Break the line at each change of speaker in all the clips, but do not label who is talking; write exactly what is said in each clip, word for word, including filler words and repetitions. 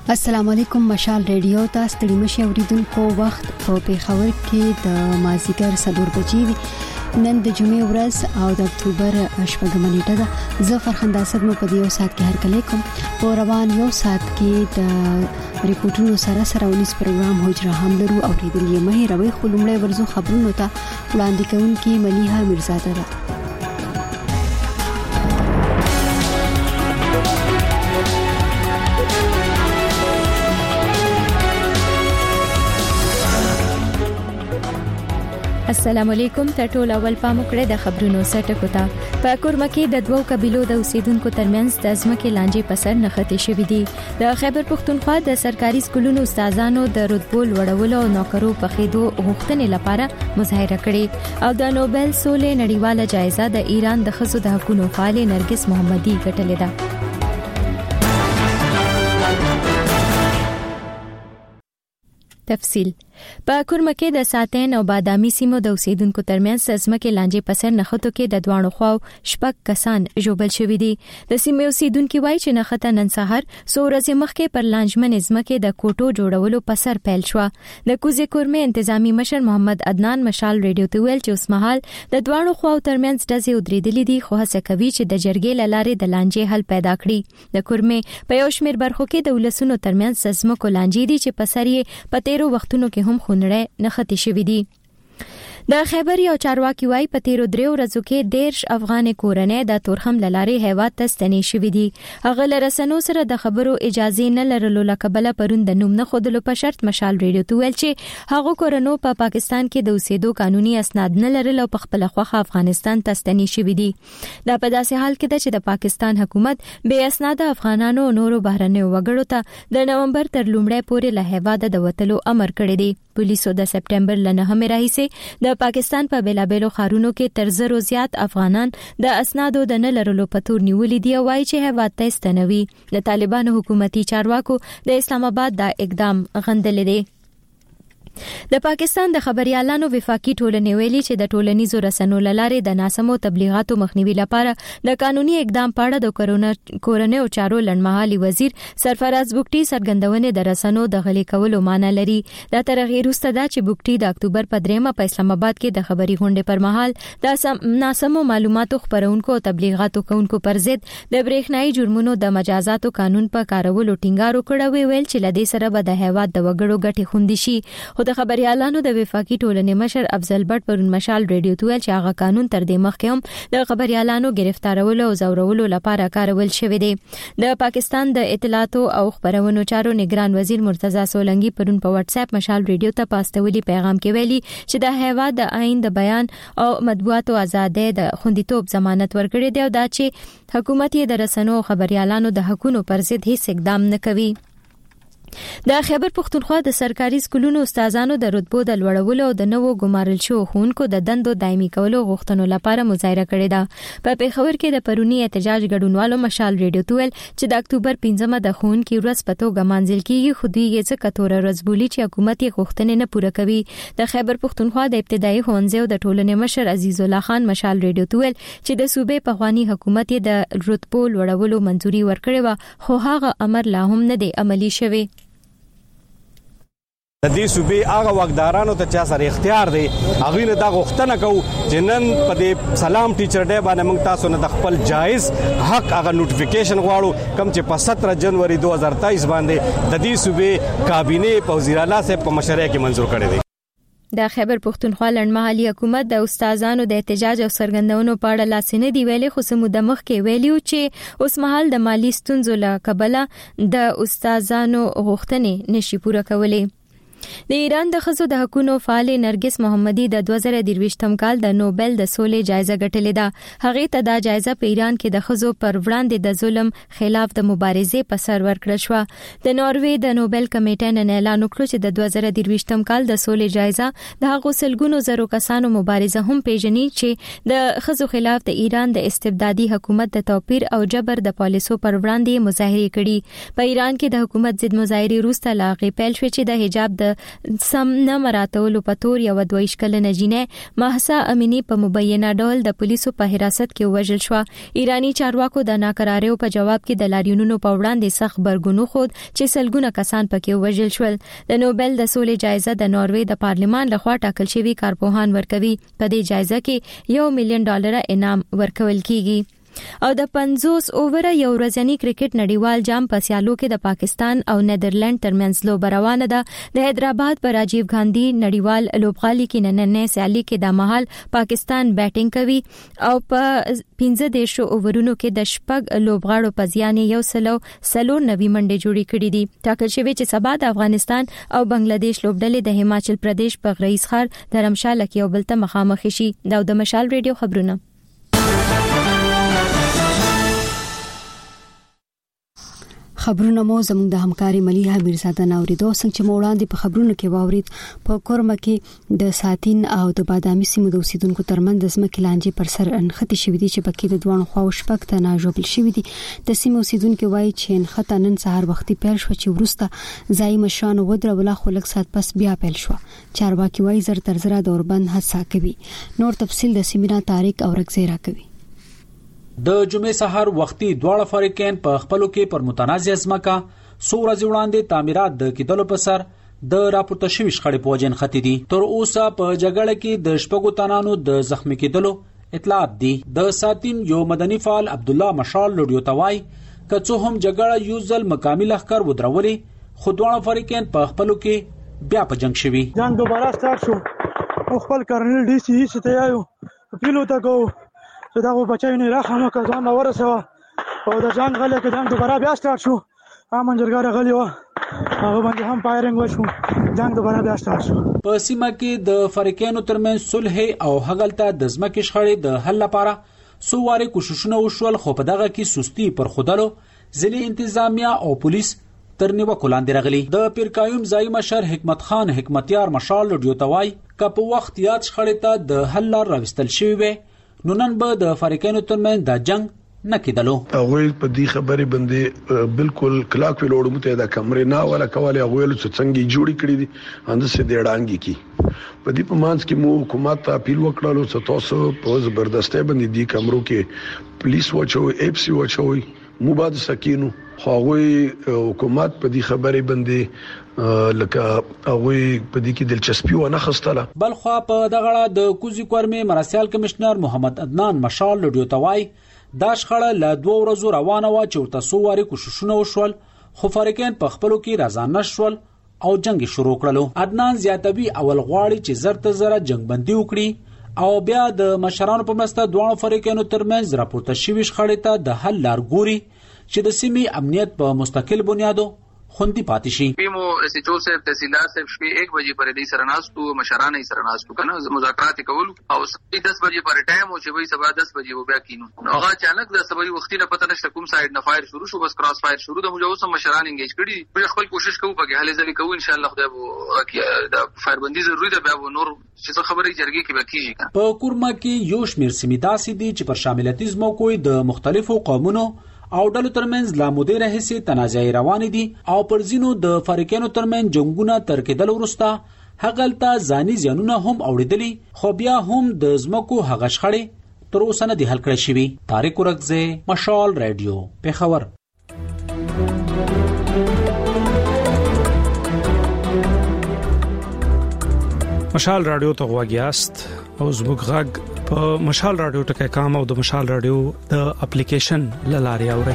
السلام علیکم مشال ریډیو ته ستړي مشه اوریدونکو وخت په پیښور کې د مازیګر څلور بجې نن د جمعې ورځ او د اکتوبر شپږمه نیټه ده. زه فرخنده صدمه په دې یو ساعت کې هرکلی کوم. په روان یو ساعت کې د ریپورتونو سره سره ونیس پروګرام هجره هم لرو او ریډل یې مه هیروئ. خو لومړی ورځو خبرونو ته وړاندې کوونکې ملیحه میرزاده ده.
السلام علیکم. ټول اول پام کړئ د خبرونو سرټکو ته. په کورمه کې د دوو قبيلو د اوسیدونکو ترمنځ د ځمکې لانجې په سر نښتې شوې دي. د خیبر پښتونخوا د سرکاري سکولونو استادانو د رتبو لوړولو او نوکرو په خېدو غوښتنې لپاره مظاهره کړې او د نوبل سولې نړیواله جایزه د ایران د ښځو د حقوقو فعال نرګس محمدي ګټلې ده. تفصیل په کورمه کې د ساتین او بادامي سیمو د اوسیدونکو ترمنځ ځمکې لانجې په سر نښتو کې د دوانو خواو شپږ کسان ژوبل شوي دي. د سیمې اوسیدونکو وایي چې نښته نن سهار څو ورځې مخکې پر لانجمن ځمکې د کوټو جوړولو په سر پیل شو. د کوزې کورمه انتظامی مشر محمد عدنان مشال ریډیو ته ویل چې اوس مهال د دوانو خواو ترمنځ ډزې ودرېدلې دي، خو هڅه کوي چې د جرګې له لارې د لانجې حل پیدا کړي. د کورمه په یو شمېر برخو کې د ولسونو ترمنځ ځمکو لانجې دي چې په سر یې په تیرو وختونو کې هم خونړې نښتې شوې دي. د خیبر یو چارواکي وایي په تیرو دریو ورځو کې دیرش افغان کورنۍ د تورخم لارې هیواد ته ستنې شوې دي. هغه له رسنیو سره د خبرو اجازه نه لرلو له کبله پرون د نوم نه ښودلو په شرط مشال ریډیو ته ویل چې هغه کورنۍ په پا پاکستان کې د اوسېدو قانوني اسناد نه لرل او په خپل خوخه افغانستان ته ستنې شوې دي. دا په داسې حال کې ده چې د پاکستان حکومت بې اسناد افغانانو او نورو بهرنیو وګړو ته د نومبر تر لومړۍ پورې له هیواد د وتلو امر کړی دی. پولیسو د سپټمبر ل نهمې راهیسې د پاکستان په بیلابیلو خارونو کې تر زرو زیات افغانان د اسنادو د نه لرلو په تور نیولې دي او وایي چې هیواد ته ستنوي. د طالبانو حکومتي چارواکو د اسلام آباد دا اقدام غندلی دی. د پاکستان د خبريالانو وفاقي ټولنې ویلي چې د ټولنیزو رسنیو لارې د ناسمو تبلیغاتو مخنیوي لپاره د قانوني اقدام په اړه د کرونا کورنۍ او چارو لړمحالي وزیر سرفراز بوکټي څرګندونې د رسنیو د غلي کولو معنی لري. دا تر هغه وروسته ده چې بوکټي د اکتوبر په دریمه په اسلام آباد کې د خبري غونډې پر مهال د ناسمو معلوماتو خپرونکو او تبلیغاتو کوونکو پر ضد د برېښنايي جرمونو د مجازاتو قانون په کارولو ټینګار وکړ. ویل چې لدې سره به د هیواد د وګړو ګټې خوندي شي. خو د خبريالانو د وفاقي ټولنې مشر افضل بټ پرون مشال ریډیو ته ویل چې هغه قانون تر دې مخکې هم د خبريالانو گرفتارولو او زورولو لپاره کارول شوی دی. د پاکستان د اطلاعاتو او خبرونو چارو نگران وزیر مرتضی سولنګي پرون په واتس اپ مشال ریډیو ته پاستولي پیغام کې ویلي چې د هیواد د آئین د بیان او مطبوعاتو ازادۍ د خوندیتوب ضمانت ورکړي دی او دا چې حکومت یې د رسنیو او خبريالانو د حقوقو پر ضد هیڅ اقدام نه کوي. د خیبر پښتونخوا د سرکاري سکولونو استادانو د رتبو د لوړولو او د نوو ګمارل شو ښوونکو د دندو دایمي کولو غوښتنو لپاره مظاهره کړې ده. په پیښور کې د پرونی احتجاج ګډونوالو مشال ریډیو ته ویل چې د اکتوبر پنځمه د ښوونکي ورځ په توګه مانځل کیږي، خو دوی یې څه کتوره ورځ بولي چې حکومت یې غوښتنې نه پوره کوي. د خیبر پښتونخوا د ابتدایي ښوونځیو د ټولنې مشر عزیز الله خان مشال ریډیو ته ویل چې د صوبې پخوانی حکومت یې د رتبو لوړولو منځوري ورکړې و، خو هغه امر لا هم نه دی عملي شوی.
د دې صوبې هغه واکدارانو ته چا سره اختیار دی هغه نه دا غوښتنه کوي چې نن په دې سلام ټیچر ډے باندې موږ تاسو نه د خپل جایز حق هغه نوټیفیکیشن غواړو کوم چې په سترہ جنوري دو هزار تیئیس باندې د دې صوبې کابینه په وزیر اعلی صاحب په مشرۍ کې منظور کړی دی.
د خیبر پښتونخوا لړمحالي حکومت د استادانو د احتجاج او سرګندونو په اړه لاسنه دی ویلي، خو سمو د مخ کې ویلیو چې اوس مهال د مالی ستونزو له کبله د استادانو غوښتنې نشي پوره کولی. د ایران د ښځو د حقوقو فعال نرګس محمدي د دوه زره درویشتم کال د نوبل د سولې جایزه ګټلې ده. هغه ته دا جایزه په ایران کې د ښځو پر وړاندې د ظلم خلاف د مبارزې په سر ورکړل شو. د ناروې د نوبل کمیټې نن اعلان وکړ چې د دوه زره درویشتم کال د سولې جایزه د هغو سلګونو زرو کسانو مبارزه هم پیژني چې د ښځو خلاف د ایران د استبدادي حکومت د توپیر او جبر د پالیسو پر وړاندې مظاهره کړي. په ایران کې د حکومت ضد مظاهره وروسته لاغې پیل شوې چې د حجاب د د سم نه مراتولو په تور یو دوه ویشت کلنه جینۍ مهسا امینی په مبینه ډول د پولیسو په حراست کې وژل شو. ایرانی چارواکو د ناکراریو په جواب کې د لاریونونو په وړاندې سخت برګونو خود چې سلګونه کسان پکې وژل شول. د نوبل د سولې جایزه د ناروې د پارلمان لخوا ټاکل شوی کارپوهان ورکوي. په دې جایزه کې یو میلیون ډالر انعام ورکول کیږي. او د پنځوس اووره یو ورځنی کرکټ نړیوال جام په سیالو کې د پاکستان او نیدرلند ترمنځ لوبه روانه ده. د حیدرآباد پر راجیو ګاندھی نړیوال لوبغالي کې نننې سیالي کې د مهال پاکستان بیټینګ کوي او په پنځه دیش اوورونو کې د شپږ لوبغاړو په ځان یو سلو سلو نوي منډې جوړې کړې دي. ټاکل شوی چې سبا د افغانستان او بنگلاديش لوبډلې د هیماچل پردیش په غریز ښار دھرمشاله کې یو بل ته مخامخ شي. دا د مشال ریډیو خبرونه.
خبرونه مو زموږ د همکاري مليحه میرزاده ناوریدو څنګه چې موړاندې په خبرونو کې واورید په کورمه کې د ساتین او د بادامي سیمو د اوسیدونکو ترمنځ د ځمکې لانجې پر سر انختی شوې دي چې پکې د دوه خواو شپږ تنه جوړل شوې دي. د سیمو اوسیدونکو وایي چې انخته نن سهار وختي پیل شو چې ورسته ځای مشان ودرول خو لږ سات پس بیا پیل شو. چارواکي وایي زر تر زر د اوربند هڅه کوي. نور تفصيل د سیمینا تاریخ او رکزیرا کوي.
د جمعې سحر وختي دواړه فریقین په خپلو کې پر متنازع ځمکه څو ورځې وړاندې تعمیرات د کېدلو په سر د راپورته شوي شخړې په وجه نښتې دي. تر اوسه په جګړه کې د شپږو تنانو د زخمي کېدلو اطلاعات دي. د ساتین یو مدني فعال عبد الله مشال لوډیو توای که څه هم جګړه یو ځل مکمل لخر ودرولې خو دواړه فریقین په خپلو کې بیا په جنگ شوي.
جنگ دوباره سٹارټ شو. خپل کرنل ډي سي ای ته یو پیلو تا کو چې دا و بچای نه راخمه کزان ورسوه او د جنگ غلې کې جنگ دوباره بیا سٹارټ شو. هم منجرګار غلې و هغه باندې هم فایرینګ وشو. جنگ دوباره بیا سٹارټ شو.
په سیمه کې د فریقینو ترمنځ صلح او هغلته د ځمکې شخړې د حل لپاره څو واره کوششونه وشول خو په دغه کې سستی پر خودلو ځلې انتظامیه او پولیس تر نیوکو لاندې راغلي. د پیرکایوم ځای مشر حکمت خان حکمتیار مشال لوډیو توای که په وخت یاد شخړې ته د حل لار راوستل شوی وي نو نن به د فریقینو ترمنځ د جنگ نه کېدلو.
هغه په دې خبرې باندې بالکل کلاک ویلوړ مته د کمرې نه ولا کوله هغه له څنګه جوړی کړی دي اند سه د اډانګي کی په دې په مانس کې مو حکومت ته اپیل وکړلو چې تاسو په زبردسته باندې دي کمرو کې پولیس وچو اف سی وچو مو بعد سکینو هغه حکومت په دې خبرې باندې لکه هغه په دې کې دلچسپي و نه خستله.
بل خو په دغه د کوزي کورمه مرسیال کمشنر محمد عدنان مشال لوډیو توای دا شخړه له دوه ورځو روانه و چې ورته سو واره کوششونه وشول خو فریقین په خپلو کې راځان نشول او جنگ شروع کړلو. عدنان زیاتوي اول غواړي چې زر ته زر جنگ بندي وکړي او بیا د مشرانو په مسته دوه فریقینو ترمنځ راپورته شوي شخړې ته د حل لار ګوري چې د سیمې امنیت په مستقل بنیادو خوندي پاتې شي.
پیمو سچو صاحب تحصیلدار صاحب شپې یک بجې پر دې سرناستو مشرانه سرناستو کنه مذاکرات کول او دس بجې پر ټایم او چې وای سبا دس بجې و بیا کینو نو هغه اچانک د سبا وختي نه پته نشته کوم سایډ نه فایر شروع شو بس کراس فایر شروع د موږ اوس مشران انګیج کړي په خپل کوشش کوو په حاله ځلې کوو ان شاء الله خدای وو د فایر بندي ضروري ده بیا نور چې خبرې جرګې کې وکیږي.
په کورما کې یو شمیر سیمیداسي دي چې پر شاملتیزمو کوئی د مختلفو قومونو او ډلو ترمنځ لا مودې راهسي تنازعې روانې دي او پر ځینو د فریقینو ترمنځ جنگونه تر کېدل وروسته هغلته ځاني زیانونه هم اوریدلي خو بیا هم د زمکو هغه شخړې تر اوسه نه دي حل کړې شوي. طارق ورکزه مشال رادیو پیښور.
مشال رادیو ته غواګیاست او زموږ غږ په مشال رادیو ټکي کام او د مشال رادیو د اپلیکیشن لاري اوري.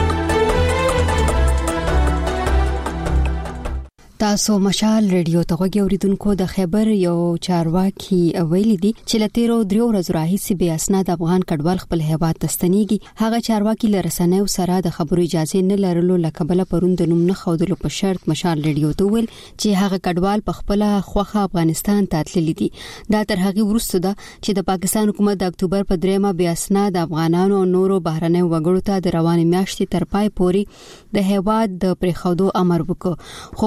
تاسو مشال ریډیو ته غوږی اوریدونکو د خیبر یو چارواکي ویلي دي چې لتیرو دریو ورځې راهیسې به اسناد افغان کډوال خپل هیواد تستنیږي. هغه چارواکي لرسنیو سره د خبرو اجازه نه لرلو لکه بل پروند نوم نه خودلو په شرط مشال ریډیو ته ویل چې هغه کډوال په خپل خوخه افغانستان ته تللي دي. دا تر هغه وروسته ده چې د پاکستان حکومت د اکتوبر په دریمه به اسناد افغانانو او نورو بهرنۍ وګړو ته د رواني میاشتې تر پای پورې د هیواد د پریخودو امر وکړ خو په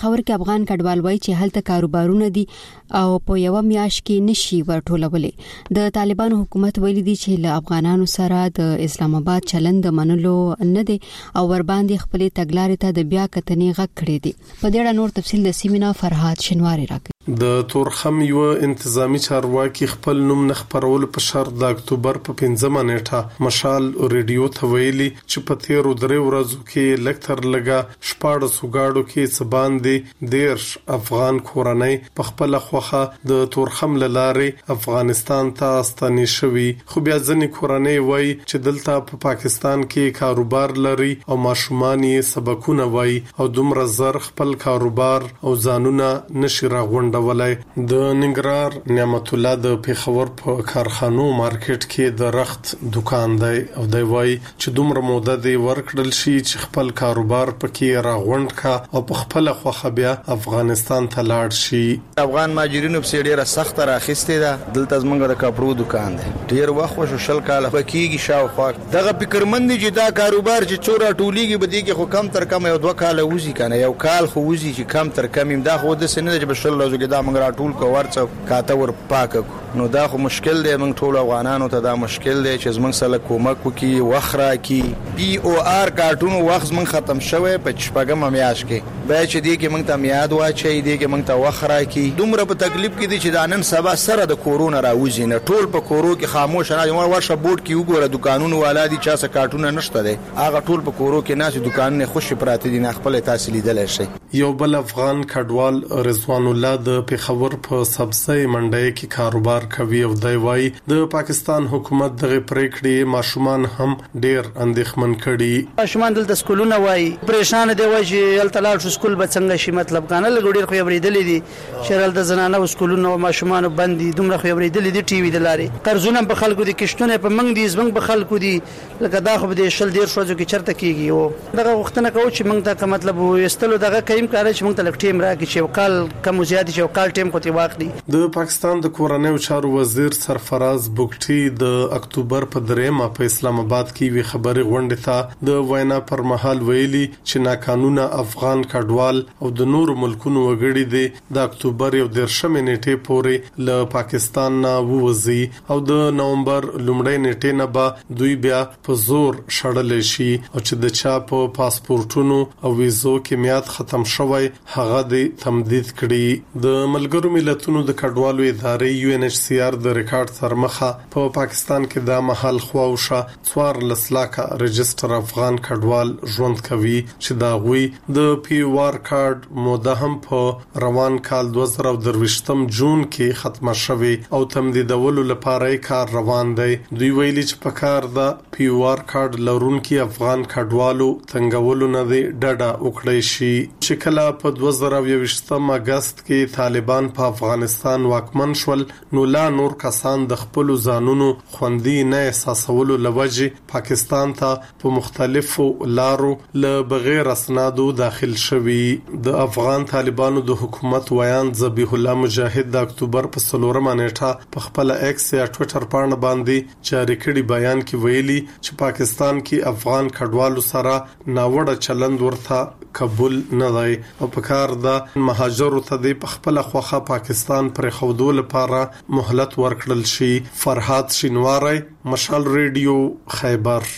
پیښور کې افغان کډوال وایي چې هلته کاروبارونه دي او په یو میاش کې نشي ورټولولې. د طالبانو حکومت ویلي دی چې له افغانانو سره د اسلام آباد چلند منلو نه دي او ور باندې خپل تګلارې ته د بیا کتنې غږ کړی دي. په دې اړه نور تفصیل د سیمینا فرهاد شنواری راکړي.
د تورخم یو انتظامی چارواکي خپل نوم نه خبرول په شرط د اکتوبر په پنځمه نیټه مشال ریډیو ته ویلي چې په تیرو درې ورځو کې لکتر لګا شپاړس وګاړو کې سبان دي دیرش افغان کورنۍ په خپل خوخه د تورخم لارې افغانستان ته ستنې شوي، خو بیا ځنې کورنۍ وایي چې دلته په پا پاکستان کې کاروبار لري او ماشومان یې سبقونه وایي او دومره زر خپل کاروبار او ځانونه نشي راغونډ ولای. د ننګرهار نعمت الله د پیښور په کارخانو مارکیټ کې د رخت دکان دی او دی وایي چې دومره موده دی ورکړل شي چې خپل کاروبار پکې راغونډ کا او په خپل خوخه بیا افغانستان ته لاړ شي.
افغان ماجرینو په ډیره سخت راخسته ده. دلته زمونږ د کپړو دکان دی، ډیر وخت وشو شل کال پکېږي شاوخوا. دغه فکرمند چې دا کاروبار چې چورا ټولیږي بده کې خو کم تر کم یو دوه کال وځي کنه، یو کال خو وځي چې کم تر کم دا خو د سنې چې بشل لږه دا موږ راټول کو ورڅ کاته ور پاک نو دا خو مشکل دی. موږ ټول افغانانو ته دا مشکل دی چې زموږ سره کومک وکي وخرا کی پی او آر کارټونو وخت موږ ختم شوه په شپږم میاش کې به چې دی کې موږ ته میاد واچي دی کې موږ ته وخرا کی دومره په تکلیف کې دي چې دا نن سبا سره د کورونا راوځي نه ټول په کورو کې خاموش نه مور ورشه بورډ کې وګوره دکانونو والا دي چا څه کارټونه نشته دی هغه ټول په کورو کې ناس دکانونه خوش پراته دي نه خپل تحصیل لیدل شي.
یو بل افغان کډوال رضوان الله د پیښور په سبزی منډي کې کاروبار کوي او دی وایي د پاکستان حکومت دغه پریکړې ماشومان هم ډیر اندېښمن کړي.
ماشومان دلته سکولونه وایي پریشان دي وایي چې التلال شو سکول به څنګه شي مطلب کنه لګوډیر خو یبریدلې دي شرل د زنانه سکولونه او ماشومان باندې دومره خو یبریدلې دي ټي وي د لاري قرضونه په خلکو دي کشتونه په منګ دي زمنګ په خلکو دي لکه دا خو به شل ډیر شوځو کې چرته کیږي او دغه وختونه کوي چې موږ ته مطلب وستلو دغه کایم کار چې موږ ته لک ټیم راکړي چې وکال کم زیات چې وکال ټیم کوتي واخلي.
د پاکستان د کورنیو چارو وزیر سرفراز بوګټي د اکتوبر په دریمه په اسلام آباد کې وی خبري غونډه ته د وینا پر مهال ویلي چې ناقانونه افغان کډوال او د نور ملکونو وګړي دي د اکتوبر یو درشمه نیټه پورې له پاکستان نه ووزي او د نومبر لومړۍ نیټه نه به دوی بیا په زور شړل شي او چې د چا په پاسپورتونو او ویزو کې میاد ختم شوی هغه د تمدید کړي. د ملګرو ملتونو د کډوالو ادارې یو ان ایچ سی آر د ریکارډ سرمخه په پاکستان کې د محل خواوشه څوار لسلاکه رجستر افغان کډوال ژوند کوي چې دا غوي د پی وار کارت موده هم په روان کال دوه زره درویشتم جون کې ختمه شوه او تمدیدولو لپاره کار روان دی. دوی ویلي چې په کار د پی وار کارت لرونکي افغان کډوالو څنګهولو نه دی ډډه وکړی شي چې کله په دوه زره یوویشتم اگست کې طالبان په افغانستان واکمن شول نو لا نور کسان د خپل ځانونو خوندي نه احساسولو لوجه پاکستان ته په مختلفو لارو له بغیر اسنادو داخل شوي. د افغان طالبانو د حکومت ویان ذبیح الله مجاهد د اکتوبر په څلورمه نیټه په خپل ایکس یا ټوئیټر باندې باندې جاری کړي بیان کې ویلي چې پاکستان کې افغان کډوالو سره ناوړه چلند ورته قبول نه دی او په کار د مهاجرو ته د خپل خوخه پاکستان پر خودو لپاره مهلت ورکړل شي. فرهاد شینواری مشال ریډیو خیبر.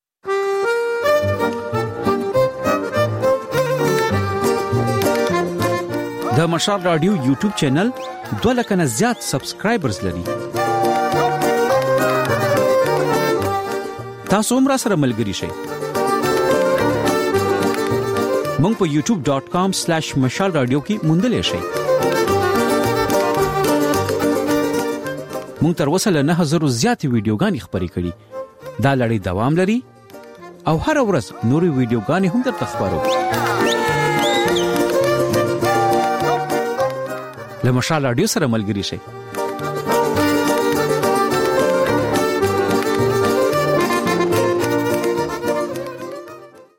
د مشال رادیو یوټیوب چینل دوه لک نه زیات سبسکرایبرز لري. تاسو هم را سره ملګري شئ. مونږ په یوټیوب ډاٹ کام سلیش مشال رادیو کې موندلې شئ. مونږ تر اوسه له نه هزار زیات ویډیوګانې خبرې کړې. دا لړۍ دوام لري او هر ورځ نوري ویډیوګانې هم درته خبرو. له مشال رادیو سره ملګري شئ.
او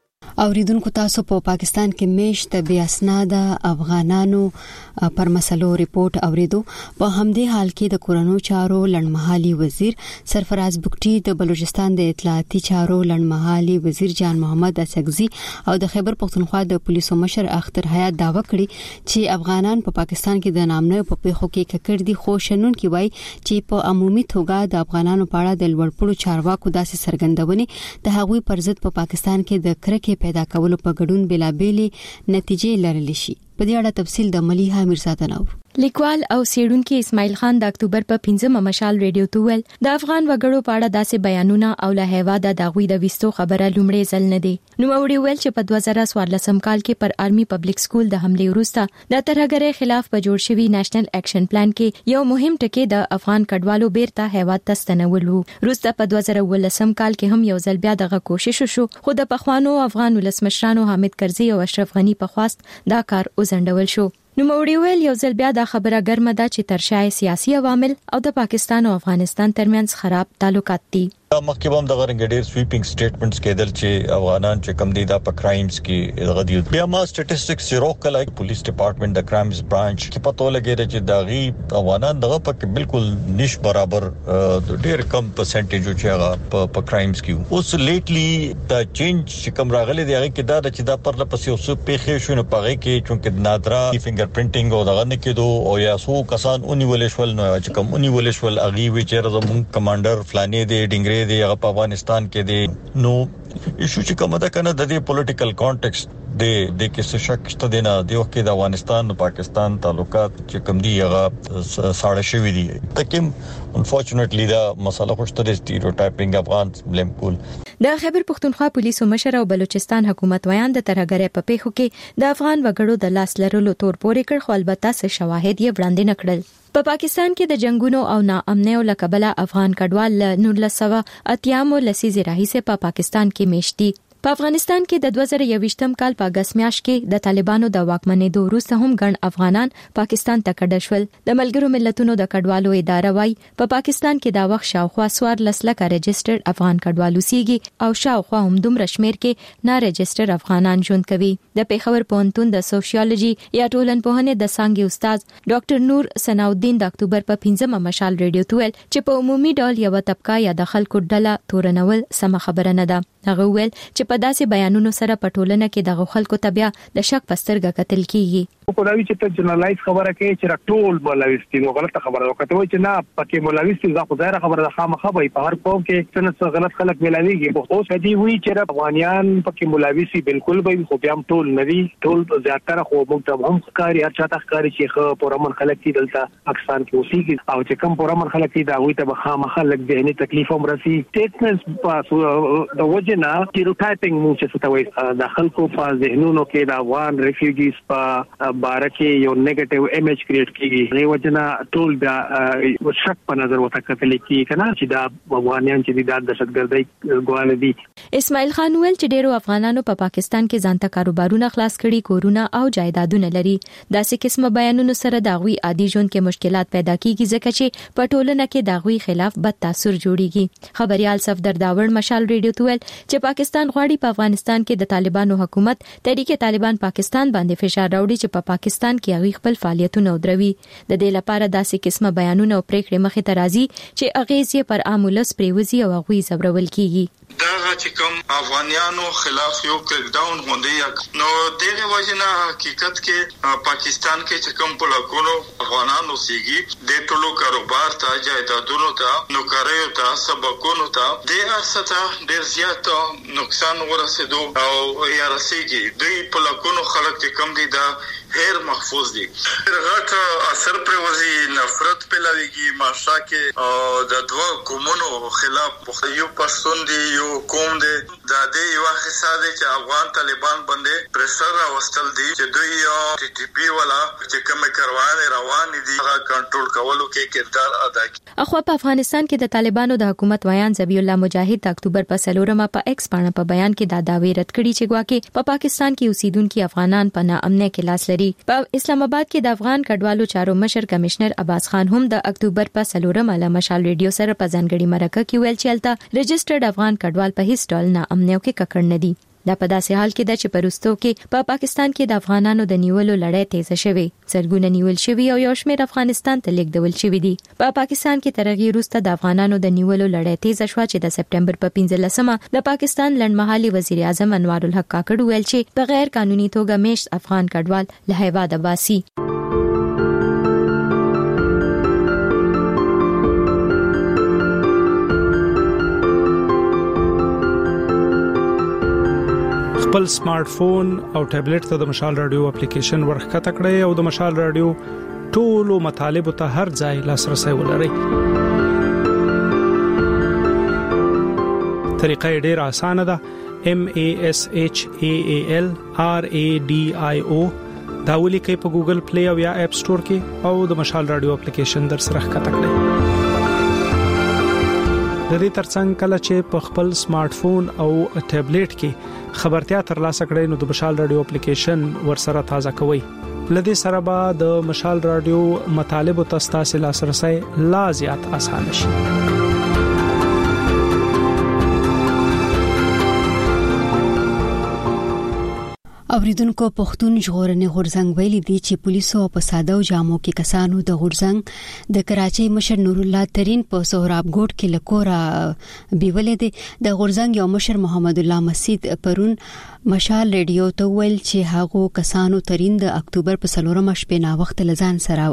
اوریدونکو تاسو په پا پاکستان کې میشت بې اسناده افغانانو پر مسلو ریپورت اوریدو. په همدې حال کې د کورونو چارو لړمحالي وزیر سرفراز بوکټي، د بلوچستان د اطلاعاتي چارو لړمحالي وزیر جان محمد اسغزي او د خیبر پختونخوا د پولیسو مشر اختر حیات داوا کړی چې افغانان په پا پاکستان کې د نامنه په پیښو کې ککړ دي، خو شنن کې وایي چې په عمومي توګه د افغانانو په اړه د لوړپوړو چارواکو داسې سرګندونې د هغوی پر ضد په پاکستان کې د کرکې پیدا کولو په ګډون بلابېلې نتیجې لرلی شي. په دې اړه تفصیل د مليحه میرزاده نور.
لیکوال او سیډونکو اسماعیل خان د اکتوبر په پنځمه مشال ریډیو توول د افغان وګړو په اړه داسې بیانونه او له هوا د داغوي د وستو خبره لومړی ځل نه دی. نو وړي ویل چې په دوه زره څوارلسم کال کې پر آرمي پبلک سکول د حمله وروسته د ترهګرۍ خلاف په جوړ شوی نېشنل اکشن پلان کې یو مهم ټکی د افغان کډوالو بیرته هوا ته ستنول وو. وروسته په دوه زره ولسم کال کې هم یو ځل بیا دغه کوشش شو، خو د پخوانو افغان ولسمشرانو حامد کرزي او اشرف غنی په خواست دا کار وزندول شو. نو موري ویل یو ځل بیا دا خبره ګرمه ده چې ترشای سیاسي عوامل او د پاکستان او افغانستان ترمنځ خراب تعلقات دي.
مخکې هم د غرنګډیر سویپینګ سټیټمنټس کېدل چې افغانان چې کم دي دا په کرایمز کې غدي بیا ما سټټیسټکس زیرو کله پولیس ډپارټمنټ د کرایمز برانچ کې پته لګیږي چې داغي افغانان دغه په بالکل نش برابر ډیر کم پرسنټیج چې هغه په کرایمز کې اوس لیټلی دا چینج چې کوم راغلي دی هغه کې دا چې دا پر لپسې اوس پیښې شونه پغې کې چې نادرا فینګر پرینټینګ او دغه نه کېدو او یا سو کسان اونې ولې شول نو چې کوم اونې ولې شول اغي وی چې زمون کمانډر فلانې دی ډنګري دی هغه په افغانستان کې دی. نو ایشو چې کومه ده کنه د دې پولیټیکل کانټیکست د د کې څه شک شته دی نه دی وخت د افغانستان او پاکستان تعلقات چې کوم دی هغه ساړه شوی دي. تکم انفورچونټلی دا مسله خوشته د سټیریوټایپینګ افغان بلیم کول.
د خیبر پختونخوا پولیسو مشر او بلوچستان حکومت ویان د ترهګرۍ په پیښو کې د افغان وګړو د لاس لرلو تور پورې کړ، خو البته څه شواهد یې وړاندې نکړل. په پا پاکستان کې د جنگونو او ناامنیو لکبله افغان کډوال له نولس سوه اتیامو لسیزې راهیسې په پاکستان کې میشتي. په افغانستان کې د دوه زره یوویشتم کال په اگست میاشت کې د طالبانو د واکمنېدو وروسته هم ګڼ افغانان پاکستان ته کډه شول. د ملګرو ملتونو د کډوالو اداره وايي په پاکستان کې دا وخت شاوخوا څوارلس لکه رجسټرډ افغان کډوال اوسېږي او شاوخوا هم دومره شمېر کې نا رجسټر افغانان ژوند کوي. د پیښور پوهنتون د سوشیولوژي یا ټولنپوهنې د څانګې استاد ډاکټر نور ثناءالدین د اکتوبر په پنځمه مشال ریډیو تویل چې په عمومي ډول یو طبقه یا د خلکو ډله تورنول سم خبره نه ده. هغه ویل چې په داسې بیانونو سره په ټولنه کې د خلکو ته بیا د شک پسترګه کتل کیږي.
په دا وی چې ته جنرالایز خبره کوي چې ټول مولویستي نو غلطه خبره وکړه وای چې نه پکې مولویستي دا خو ظاهر خبره ده خامخا به په هر قوم کې څنګه غلط خلک ملایويږي. اوس هدي وی چې افغانیان پکې مولویستي بالکل به خو بیا هم ټول ندي، ټول زیاتره خو موږ ته هم ښکاری هر چاته ښکاری چې خو پرمن خلک دي دلته پاکستان کې اوسېږي او چې کوم پرمن خلک دي دا وی ته خامخا لګ ذهني تکلیف هم راسي. سټیټمنټس په د وجنا سټیریوټایپینګ موږ چې څه وایي د خلکو په ذهنونو کې د افغان ریفیوجیز په بارکه یو نیگیټیو ایمیج کریټ کیږي. ری وجنا ټول دا شک په نظر وته کتل کیږي کنه چې دا افغانان چې د دهشتګردۍ ګوال دي.
اسماعیل خان ویل چې ډیرو افغانانو په پا پاکستان کې ځانته کاروبارونه خلاص کړي، کورونه او جایدادونه لري. داسې قسمه بیانونو سره داغوي عادي ژوند کې مشکلات پیدا کیږي ځکه چې په ټولنه کې داغوي خلاف بد تاثیر جوړیږي. خبريال صفدر داور مشال ریډیو تویل چې پاکستان غواړي په افغانستان کې د طالبانو حکومت تحریک طالبان پاکستان باندې فشار راوړي چې په پاکستان کې هغه خپل فعالیتونه ودروي. د دې لپاره داسې قسمه بیانونه او پریکړې مخې ته راځي چې اغیز یې پر عامولس پریوزي او هغه زبرول کیږي.
دا چې کوم افغانانو خلاف یو کریک ډاون غونډه نو دغه وجنه حقیقت کې پاکستان کې چې کوم پلاکونو افغانانو سیږي د ټولو کاروبار ته جایدادونو ته نوکریو ته سبقونو ته د ارسته ډیر زیات نقصان ورسېدو او یا رسېږي دوی پلاکونو خلک چې کوم دي دا هر محفوظ دي. غټ اثر پر وزي نفرت پلاویږي ماشا کې د دوه قومونو خلاف یو پښتون دی یو قوم دی دا د یو حساب چې افغان طالبان باندې پریشر راوستل دي چې دوی یو ټي ټي پی ولا چې کوم کاروان روان دي هغه کنټرول کولو کې کردار ادا کوي.
اخو په افغانستان کې د طالبانو د حکومت ویان ذبیح الله مجاهد د اکتوبر په سلورمه په ایکس باندې په بیان کې دا داوی رد کړي چې ګواکې په پا پاکستان کې اوسیدونکو افغانان په ناامنۍ کې لاس لري. په اسلام آباد کې د افغان کډوالو چارو مشر کمشنر عباس خان هم د اکتوبر په سلورمه له مشال ریډیو سره په ځانګړي مرکه کې ویل چې الته رجسټرډ افغان کډوال په هیڅ ډول ناامنیو کې ککړ نه دي. دا په داسې حال کې ده چې پرستو کې په پا پاکستان کې د افغانانو د نیولو لړۍ تیزه شوې، زرګونه نیول شوي او یو شمېر افغانستان ته لیږدول شوي دي. په پا پاکستان کې تر هغې وروسته د افغانانو د نیولو لړۍ تیزه شوه چې د سپټمبر په پنځلسمه د پاکستان لنډمهالي وزیر اعظم انوار الحق کاکړ ویل چې په غیر قانوني توګه میشت افغان کډوال له هیواده باسي.
خپل سمارټ فون او ټابلیټ ته د مشال رادیو اپلیکیشن ورخکته کړئ او د مشال رادیو ټولو مطالبه ته هر ځای لاسرسي ولرئ. طریقه ډیره اسانه ده. M A S H A A L R A D I O دا ولیکئ په ګوګل پلی او یا اپ سٹور کې او د مشال رادیو اپلیکیشن در سره ښکته کړئ. د دې ترڅنګ کله چې په خپل سمارټ فون او ټابلیټ کې خبرتیا ترلاسه کړئ نو د مشال رادیو اپلیکیشن ورسره تازه کوئ. لدې سره به د مشال رادیو مطالب او تاسو لاسرسي لا زیات آسان شي.
اوریدونکو پښتون ژغورنې غورځنګ ویلي دی چې پولیسو په ساده جامو کې کسانو د غورځنګ د کراچۍ مشر نور الله ترين په سهراب ګوټ کې لکورا بیولې دي. د غورځنګ یو مشر محمد الله مسید پرون مشال ریډیو ته ویل چې هغه کسانو ترين د اکتوبر په سلورمه شپه نا وخت لزان سره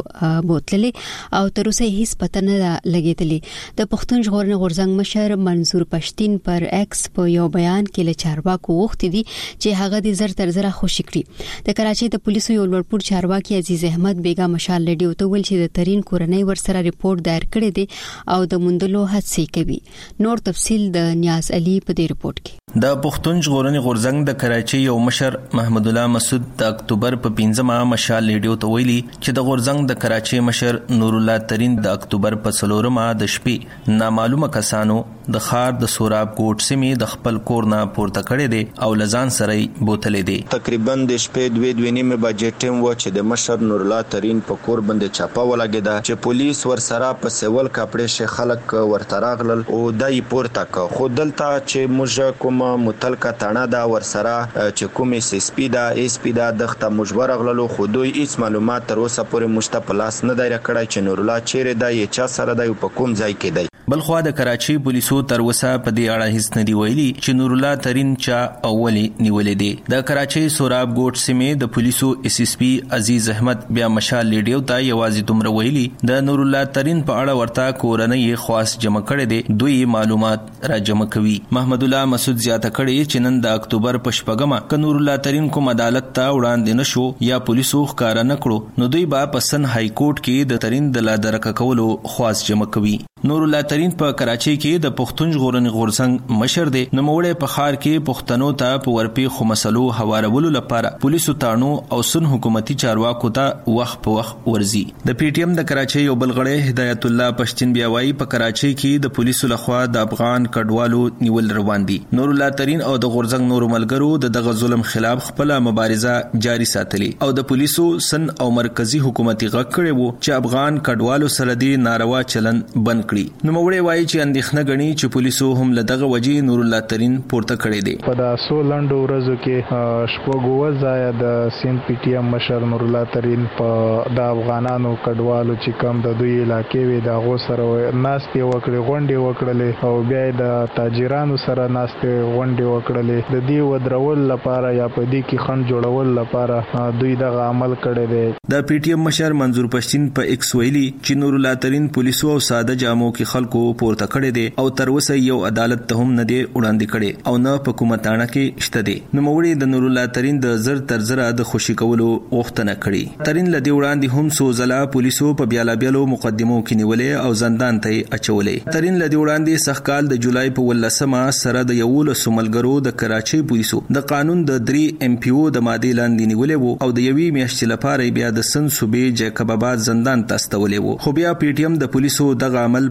بوتللې او تر اوسه هیڅ پته نه لګیدلې. د پښتون ژغورنې غورځنګ مشر منظور پښتين پر ایکس په یو بیان کې له چارواکو وغوښتي دي چې هغه د زر تر زر خوشی کړی. د کراچۍ د پولیسو یو لوړپوړ چارواکي عزیز احمد بیگا مشال ریډیو ته ویل چې د ترين کورنۍ ورسره ریپورت دایر کړی دی او د موندلو هڅې کوي. نور تفصيل د نیاز علي په دې ریپورت کې.
د پښتون ژغورنې غورځنګ د کراچۍ یو مشر محمد الله مسعود د اکتوبر په پنځمه مشال ریډیو ته ویلي چې د غورځنګ د کراچۍ مشر نور الله ترين د اکتوبر په څلورمه د شپې نامعلومه کسانو د خار د سوراب کوټ سیمې د خپل کور نه پورته کړي دي او لزان سره بوتلې دي.
تقریبا د شپې دوه دوه نیمه بجې ټیم و چې د مشر نور الله ترين په کور باندې چاپه ولګیدا چې پولیس ورسره په سیول کپړې شه خلک ورتراغلل او دای پورته ک خو دلته چې موږ کوم متلکه تاڼه دا ورسره چې کوم اس پی دا اس پی دا دغه مجبر غللو خو دوی هیڅ معلومات تر اوسه پورې مشته پلاس نه دی کړی چې نور الله چیرې دا یې چا سره دی په کوم ځای کې دی.
بلخوا د کراچۍ پولیسو تر اوسه په دې اړه هیڅ نه دی ویلي چې نور الله ترين چا اولی نیولې دي. د کراچۍ سوراب ګوټ سیمې د پولیسو اس اس پی عزیز احمد بیا مشال ریډیو ته یوازې دومره ویلي د نور الله ترين په اړه ورته کورنۍ خاص جمع کړي دي دوی معلومات را جمع کوي. محمد الله مسعود زیاته کړي چې نن د اکتوبر په شپږمه ک نور الله ترين کوم عدالت ته وړاندې نشو یا پولیسو ښکارا نکړو نو دوی با پسن های کورټ کې د ترين د لا درک کولو خاص جمع کوي. نور الله ترين په کراچۍ کې د پښتون ژغورنې غورځنګ مشر دی. نو موړې په خار کې پښتنو ته په ورپی خو مسلو حوالولو لپاره پولیسو تانو او سن حکومتي چارواکو ته وخت په وخت ورزي. د پی ټی ایم د کراچۍ یو بلغړی هدایت الله پښتين بیا وایي په کراچۍ کې د پولیسو لخوا د افغان کډوالو نیول روان دي. نور الله ترين او د غورځنګ نور ملګرو د دغه ظلم خلاف خپل مبارزه جاری ساتلي او د پولیسو سن او مرکزی حکومتي غږ کړي وو چې افغان کډوالو سره دی ناروا چلن بند نو موړې وایي چې اندېښنه غني چې پولیسو هم لدغه وجې نور الله ترين پورته کړي دي.
په داسو لنډو ورځو کې شپږ وځای د سین پی ټی ایم مشر نور الله ترين په د افغانانو کډوالو چې کم د دوی علاقې وي د غو سره ناستې وکړي غونډې وکړلې او بیا د تاجرانو سره ناستې غونډې وکړلې د دې ودرول لپاره یا په دې کې خند جوړول لپاره دوی دغه عمل کړی دی.
د پی ټی ایم مشر منظور پښتين په ایکس ویلي چې نور الله ترين پولیسو او ساده جامو کې خلکو پورته کړي دي او تر اوسه یو عدالت ته هم نه دی وړاندې کړي او نه په کومه تاڼه کې شته دي. نو موړي د نور الله ترين د زر تر زر د خوشي کولو وختنه کړي. ترين لدی وړاندې هم سوزلا پولیسو په بیالا بیلو مقدمو کې نیولې او زندان ته اچولې. ترين لدی وړاندې سخکال د جولای په ولسمه سره د یول سملګرو د کراچۍ پولیسو د قانون د درې ام پی او د ماده لاندې نیولې وو او د یوې میاشتې لپاره بیا د سن صوبې جیکب آباد زندان ته استولې وو. خو بیا پی ټی ایم د پولیسو دغه عمل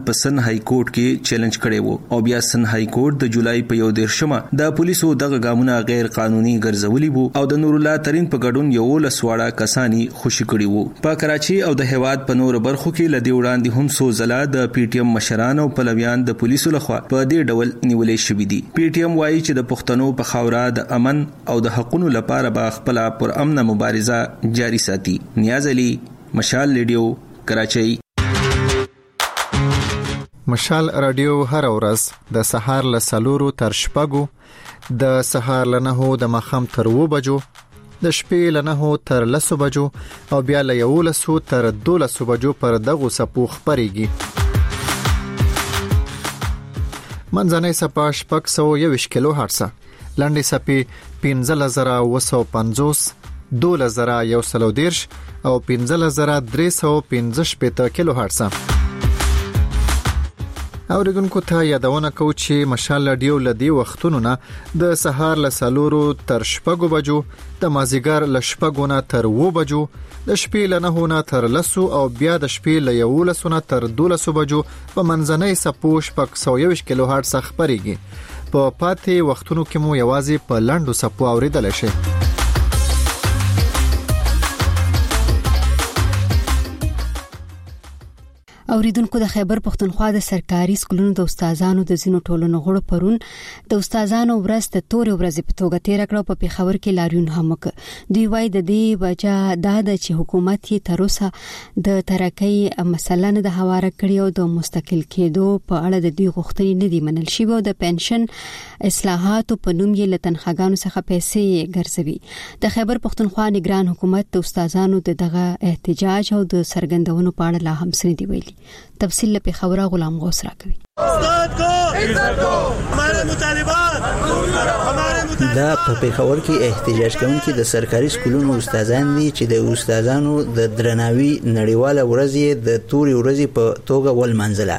په سن های کورټ کې چیلنج کړی وو او بیا سن های کورټ د جولای په یو دیرشمه د پولیسو دغه ګامونه غیر قانوني ګرځولي وو او د نور الله ترين په ګډون یو لسواړه کسانی خوشی کړی وو. په کراچي او د هیواد په نور برخو کې لدی وړاندې هم سو زلا د پی ټی ایم مشران او پلویان د پولیسو لخوا په دې ډول نیولې شوې دي. پی ټی ایم وایي چې د پښتنو په خاوره د امن او د حقونو لپاره به خپل پر امن مبارزه جاری ساتي. نیاز علي، مشال ریډیو، کراچۍ.
مشال رادیو هر ورځ د سهار له سلورو تر شپږو، د سهار له نهو د ماښام تر اوو بجو، د شپې له نهو تر لسو بجو او بیا له یولسو تر دولسو بجو پر دغو څپو خپرېږي. منځنۍ څپه شپږ سوه یوویشت کیلو هرټزه، لنډې څپې پنځلس زره اوه سوه پنځوس، دولس زره یو سل او دېرش او پنځلس زره درې سوه پنځه شپېته کیلو هرټزه. اوریدونکو ته یادونه کوو چې مشال رادیو لدی وختونو نه د سهار له سلورو تر شپږو بجو، د مازیګر له شپږو نه تر اوو بجو، د شپې له نهو نه تر لسو او بیا د شپې له یولسو نه تر دولسو بجو په منځنۍ څپو شپږ سوه یوویشت کیلو هرټز خپرېږي. په پاتې وختونو کې مو یوازې په لنډو څپو اوریدلی شئ.
اوریدونکو د خیبر پښتونخوا د سرکاري سکولونو د استادانو د زینو ټولنو غړو پرون د استادانو ورځ د تورې ورځې په توګه تیر کړو په پیښور کې لاریون هم وکړ. دوی وايي د دې وجه دا ده چې حکومت یې تر اوسه د ترقۍ مسله نه د هواره کړې او د مستقل کېدو په اړه د دوی غوښتنې نه دي منل شوې او د پنشن اصلاحاتو په نوم یې له تنخواګانو څخه پیسې ګرځوي. د خیبر پښتونخوا نگران حکومت د استادانو د دغه احتجاج او د سرګندونو په اړه لا هم څه نه دی ویلي. تفصیل له پیښور غلام غوث راکوي.
استاد کو عزت کو ہمارے مطالبات
دا په پیښور کې احتجاج کوونکي د سرکاري سکولونو استادان دي چې د استادانو د درناوي نړیواله ورځ د توري ورځ په توګه ولمنځله.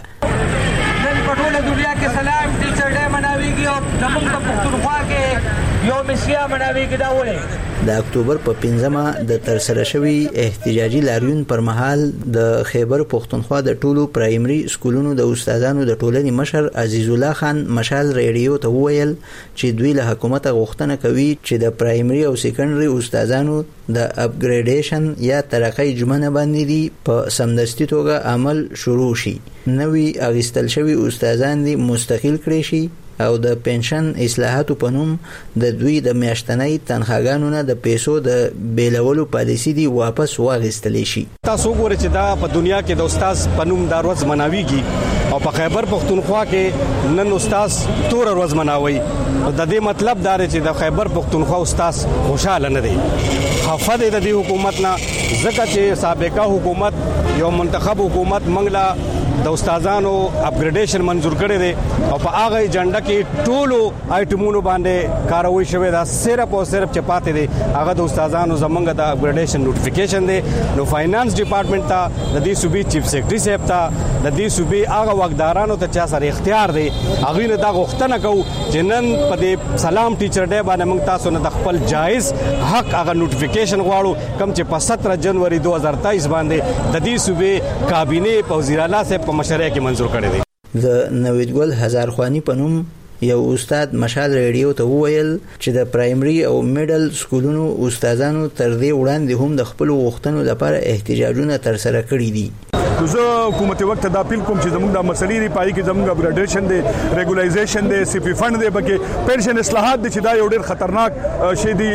نن په ټوله دنیا کې سلام ټیچر ډے مناويږي او زموږ په پښتونخوا کې یو مسیا مناويږي. دا ولې
د اکتوبر په پنځمه د ترسره شوی احتجاجي لاریون پر مهال د خیبر پښتونخوا د ټولو پرایمري سکولونو د استادانو د ټولنې مشر عزیز الله خان مشال ریډیو ته وویل چې دوی له حکومت غوښتنه کوي چې د پرایمري او سیکنډري استادانو د اپګریډیشن یا ترقۍ جمنه باندې دي په سمدستي توګه عمل شروع شي. نوی اغستل شوی استادان دي مستقل کړي شي او د پنشن اصلاحاتو په نوم د دوی د میاشتنۍ تنخواګانو نه د پیسو د بیلولو پالیسي دی واپس واغستلی شي.
تاسو وګورئ چې دا په دنیا کې د استاد په نوم دا ورځ مناويږي او په خیبر پښتونخوا کې نن استاد تور ورځ مناوي. د دې مطلب دا دی چې د خیبر پښتونخوا استاد خوشاله نه دی، خفه دی د دې حکومت نه، ځکه چې سابقه حکومت یو منتخب حکومت منګلا د استادانو اپګریډیشن منزور کړی دی او په هغه ایجنډا کې ټولو آیټمونو باندې کاروي شوی دا صرف او صرف چې پاتې دی هغه د استادانو زمونږ د اپګریډیشن نوټیفیکیشن دی. نو فاینانس ډپارټمنټ ته د دې صوبې چیف سیکرټري صاحب ته د دې صوبې هغه واکدارانو ته چې سره اختیار دی هغه نه دا غوښتنه کوي چې نن په دې سلام ټیچر ډے باندې موږ تاسو نه د خپل جایز حق هغه نوټیفیکیشن غواړو کوم چې په سترہ جنوري دو هزار تیئیس باندې د دې صوبې کابینه په وزیر اعلی صاحب په مشرۍ کې منظور کړی دی.
د نویدګل هزار خوانی په نوم یو استاد مشال ریډیو ته وویل چې د پرایمري او میډل سکولونو استادانو تر دې وړاندې هم د خپل غوښتنو لپاره احتجاجونه تر سره کړي دي.
زه حکومت وخت دا اپیل کوم چې زموږ د مسلې لري پای کې زموږ اپګریډیشن دی، ریګولایزیشن دی، سی پی فند دی، بګه پنشن اصلاحات دي چې دا یو ډېر خطرناک شی دی.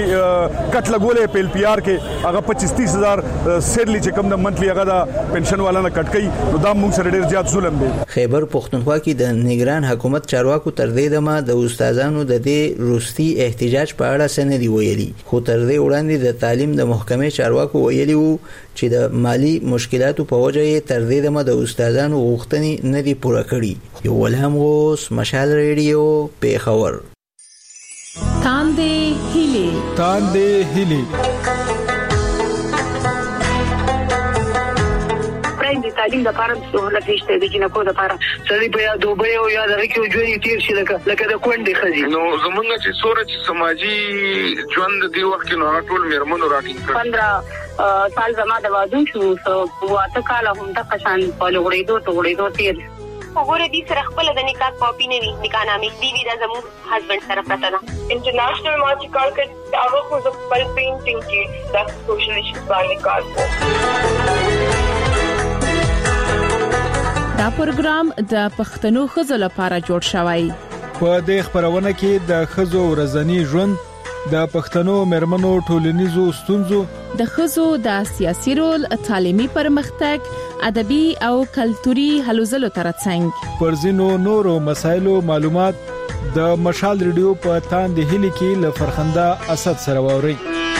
کټ لګولې پیل پی آر کې هغه پچیس تیس هزار سیرلی چې کوم د منتلی هغه د پنشن والا نه کټ کوي نو دا موږ سره ډېر زیات ظلم دی.
خیبر پښتونخوا کې د نگران حکومت چارواکو تر دې دمه د استادانو د دې روستي احتجاج په اړه څه نه دی ویلي، خو تر دې وړاندې د تعلیم د محکمې چارواکو ویلي وو چې د مالی مشکلاتو په وجه یې تر دې دمه د استادانو غوښتنې نه دي پوره کړي. یو ولهم غوث، مشال ریډیو، پیښور.
تاندې هیلې
تاندې هیلې
د تعلیم لپاره سہولت نشته د جنکو لپاره سړي په یاد دوبه او یاد راکې ژوند تیر شي لکه لکه د کونډې خزي.
نو زمونږ چې سورج سماجی ژوند دی وخت نو ټول میرمنو راټینګ کړ.
پندرہ سال زما د واده شو سو واته کال هم د قشان په لغړېدو ټوړېدو تیر
وګوره دې سره خپل د نکاح کاپی نه وي نکاح نامې دی وی د زموږ هسبند سره پراته ده.
انټرنیشنل ما چې کار کړ هغه خو د خپل پینټینګ کې د سوشل ایشوز باندې کار کوي.
دا پروګرام د پښتنو ښځو لپاره جوړ شوی.
په دې خبرونه کې د ښځو ورځنی ژوند، د پښتنو مېرمنو ټولنیزو ستونزو،
د ښځو د سیاسي رول، تعلیمي پرمختګ، ادبي او کلتوري هلو ځلو ترڅنګ
پر ځینو نورو مسایلو معلومات د مشال ریډیو په تاندې هلي کې ل فرخنده اسد سره ووري.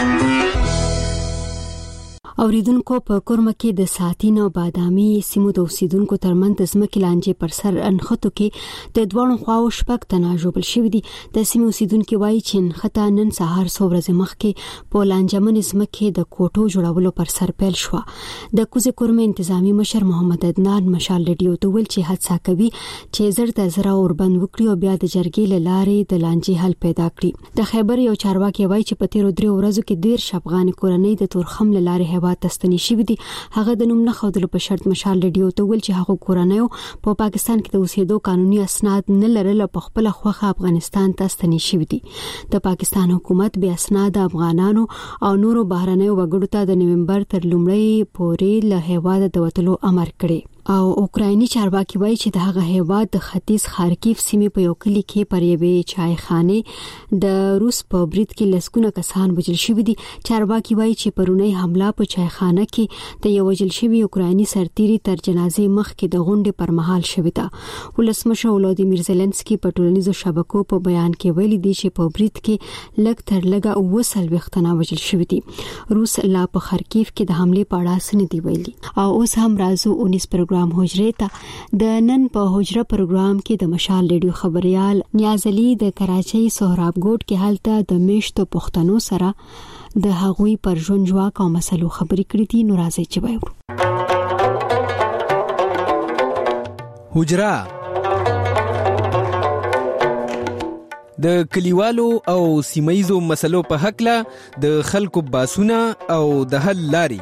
اوریدونکو په کورمه کې د ساتین او بادامي سیمو د اوسیدونکو ترمنځ د ځمکې لانجې پر سر انخته کې د دوه خواو شپږ تنه جوړل شوې دي. د سیمو اوسیدونکو وایي چې انخته نن سهار څو ورځې مخکې په لانجمن ځمکې د کوټو جوړولو پر سر پیل شو. د کوزه کورمه انتظامی مشر محمد عدنان مشال ریډیو ته ویل چې هڅه کوي چې زر د زرا اوربند وکړي او بیا د جرګې لارې د لانجې حل پیدا کړي. د خیبر یو چارواکي وایي چې په تیرو درې ورځو کې ډیر افغان کورنۍ د تورخم لارې تستنی شوی دي. هغه د نوم نه خودلو په شرط مشال ریډیو ته ویل چې هغه کورنۍ په پا پاکستان کې د اوسېدو قانوني اسناد نه لرل په خپل خوخه افغانستان ته ستنی شوی دي. د پاکستان حکومت به اسناد افغانانو او نورو بهرنیو وګړو ته د نومبر تر لومړۍ پورې له هیواده د وټلو امر کړی. او اوکرایني چارواکي وایي چې د هغه هیواد د ختیځ خارکیف سیمې په یو کلی کې پر یوې چایخانه د روس په برید کې لسګونه کسان وژل شوي دي. چارواکي وایي چې پرونی حمله په چایخانه کې د یو وژل شوي اوکرایني سرتیري تر جنازې مخکې د غونډې پر مهال شوې ده. ولسمشر ولادیمیر زيلنسکي په ټولنیزو شبکو په بیان کې ویلي دی چې په برید کې لږ تر لږه وسل وختنه وژل شوي دي. روس لا په خارکیف کې د حمله په اړه سن دی ویلي. او اوس هم راځو اونیس پروګرام حجره ته. د نن په حجره پروګرام کې د مشال ریډیو خبريال نیاز علي د کراچۍ سهراب ګوټ کې حالت د میشتو پښتنو سره د هغوی پر ژوند جواک او مسلو خبرې کړې دي. نو راځي چې وایو
حجره د کلیوالو او سیمایزو مسلو په حق له د خلکو باسونه او د حل لاري.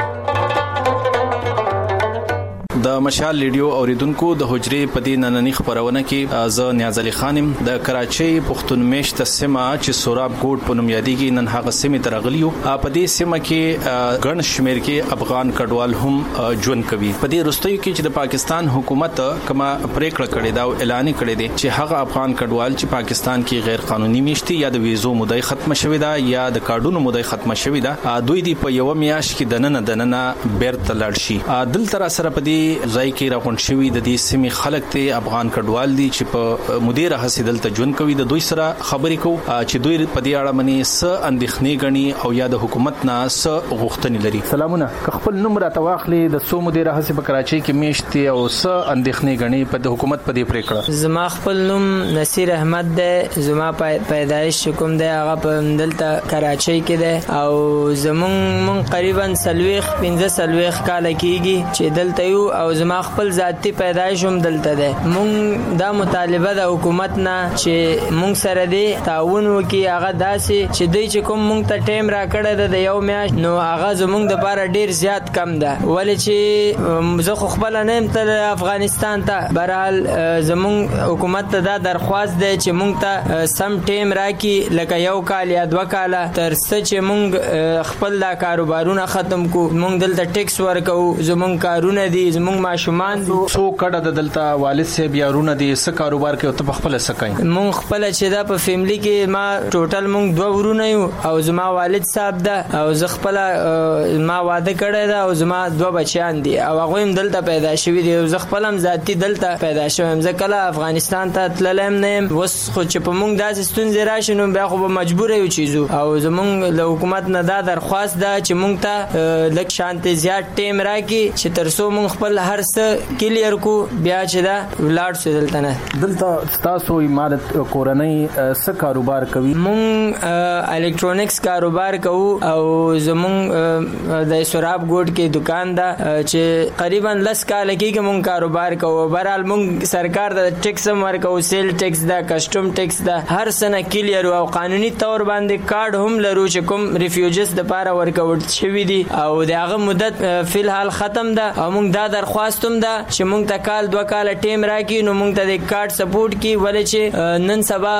د مشال ریډیو اوریدونکو د حجرې په دې نننی خبرونه کې ز نیاز علي خانم د کراچۍ پښتون میشت سیمه چې سوراب ګوټ په نوم یادېږي نن هغه سیمه ترغلیو. په دې سیمه کې ګڼ شمیر کې افغان کډوال هم ژوند کوي. په دې وروستیو کې چې د پاکستان حکومت کما پریکړه کړې دا او اعلان کړی دی چې هغه افغان کډوال چې پاکستان کې غیر قانوني میشتي یا د ویزو مدعي ختم شوی دا یا د کارډونو مدعي ختم شوی دا دوی دی په یو میاش کې دننه دننه بیرته لاړ شي. دل تر سره په دې ځای کې راغون شوی د دې سیمې خلک ته افغان کډوال دي چې په مدیر حاصل ته ژوند کوي. د دوی سره خبرې کو چې دوی په دې اړه مني س اندېخنې غني او یا د حکومت نه س غوښتنې لري. سلامونه خپل نوم را تواخلې د سو مدیر حاصل په کراچۍ کې میشتي او س اندېخنې غني په د حکومت په دې پریکړه.
زما خپل نوم نصیر احمد ده. زما پیدایش کوم ده هغه په دلته کراچۍ کې ده او زمون مون تقریبا سلويخ پنځه سلويخ کال کېږي چې دلته یو او زما خپل ذاتی پیدایش هم دلته ده. مونږ دا مطالبه د حکومت نه چې مونږ سره دی تعاون وکي هغه داسې چې دوی چې کوم مونږ ته ټیم را کړی ده د یو میاشت نو هغه زمونږ د لپاره ډیر زیات کم ده. ولې چې زه خو خپل نه يم ته افغانستان ته برحال زمونږ حکومت ته دا درخواست ده چې مونږ ته سم ټیم راکړي لکه یو کال یا دوه کال تر څو چې مونږ خپل دا کاروبارونه ختم کو. مونږ دلته ټیکس ورکو زمونږ کارونه دي زمونږ ماشومان دي.
سو کډه د دلته والد صاحب یارونه دي څه کاروبار کوي ته خپل څه کوي؟
مونږ خپل چې دا په فیملی کې ما ټوټل مونږ دوه ورونه یو او زما والد صاحب ده او زه خپل ما واده کړی ده او زما دوه بچیان دي او هغه هم دلته پیدا شوی دي او زه خپل هم ذاتی دلته پیدا شوم. زه کله افغانستان ته تللم نه وس خو چې په مونږ داسې ستونزې راشي نو بیا خو به مجبور یو چیزو او زمونږ له حکومت نه دا درخواست ده چې مونږ ته لک شانتي زیات ټیم راکړي چې تر څو مونږ خپل هر څه کلیر کو بیا چې دا ولاد سو دلته نه.
دلته تاسو امارت کورنۍ څه کاروبار کوي؟
مونږ الکترونکس کاروبار کوو او زمونږ د سوراب ګوټ کې دکان ده چې قریبا لس کال کېږي مونږ کاروبار کوو. برحال مونږ سرکار د ټیکس ورکو سیل ټیکس ده کسٹم ټیکس ده هر سنه کلیر او قانوني تور باندې کارت هم لرو چې کوم ریفیوجز د پاره ورکوټ شوی دي او دغه مدت فل حال ختم ده او مونږ دا درخواست هم ده چې مونږ ته کال دوه کال ټیم راکې نو مونږ ته د کارت سپورټ کی ولې چې نن سبا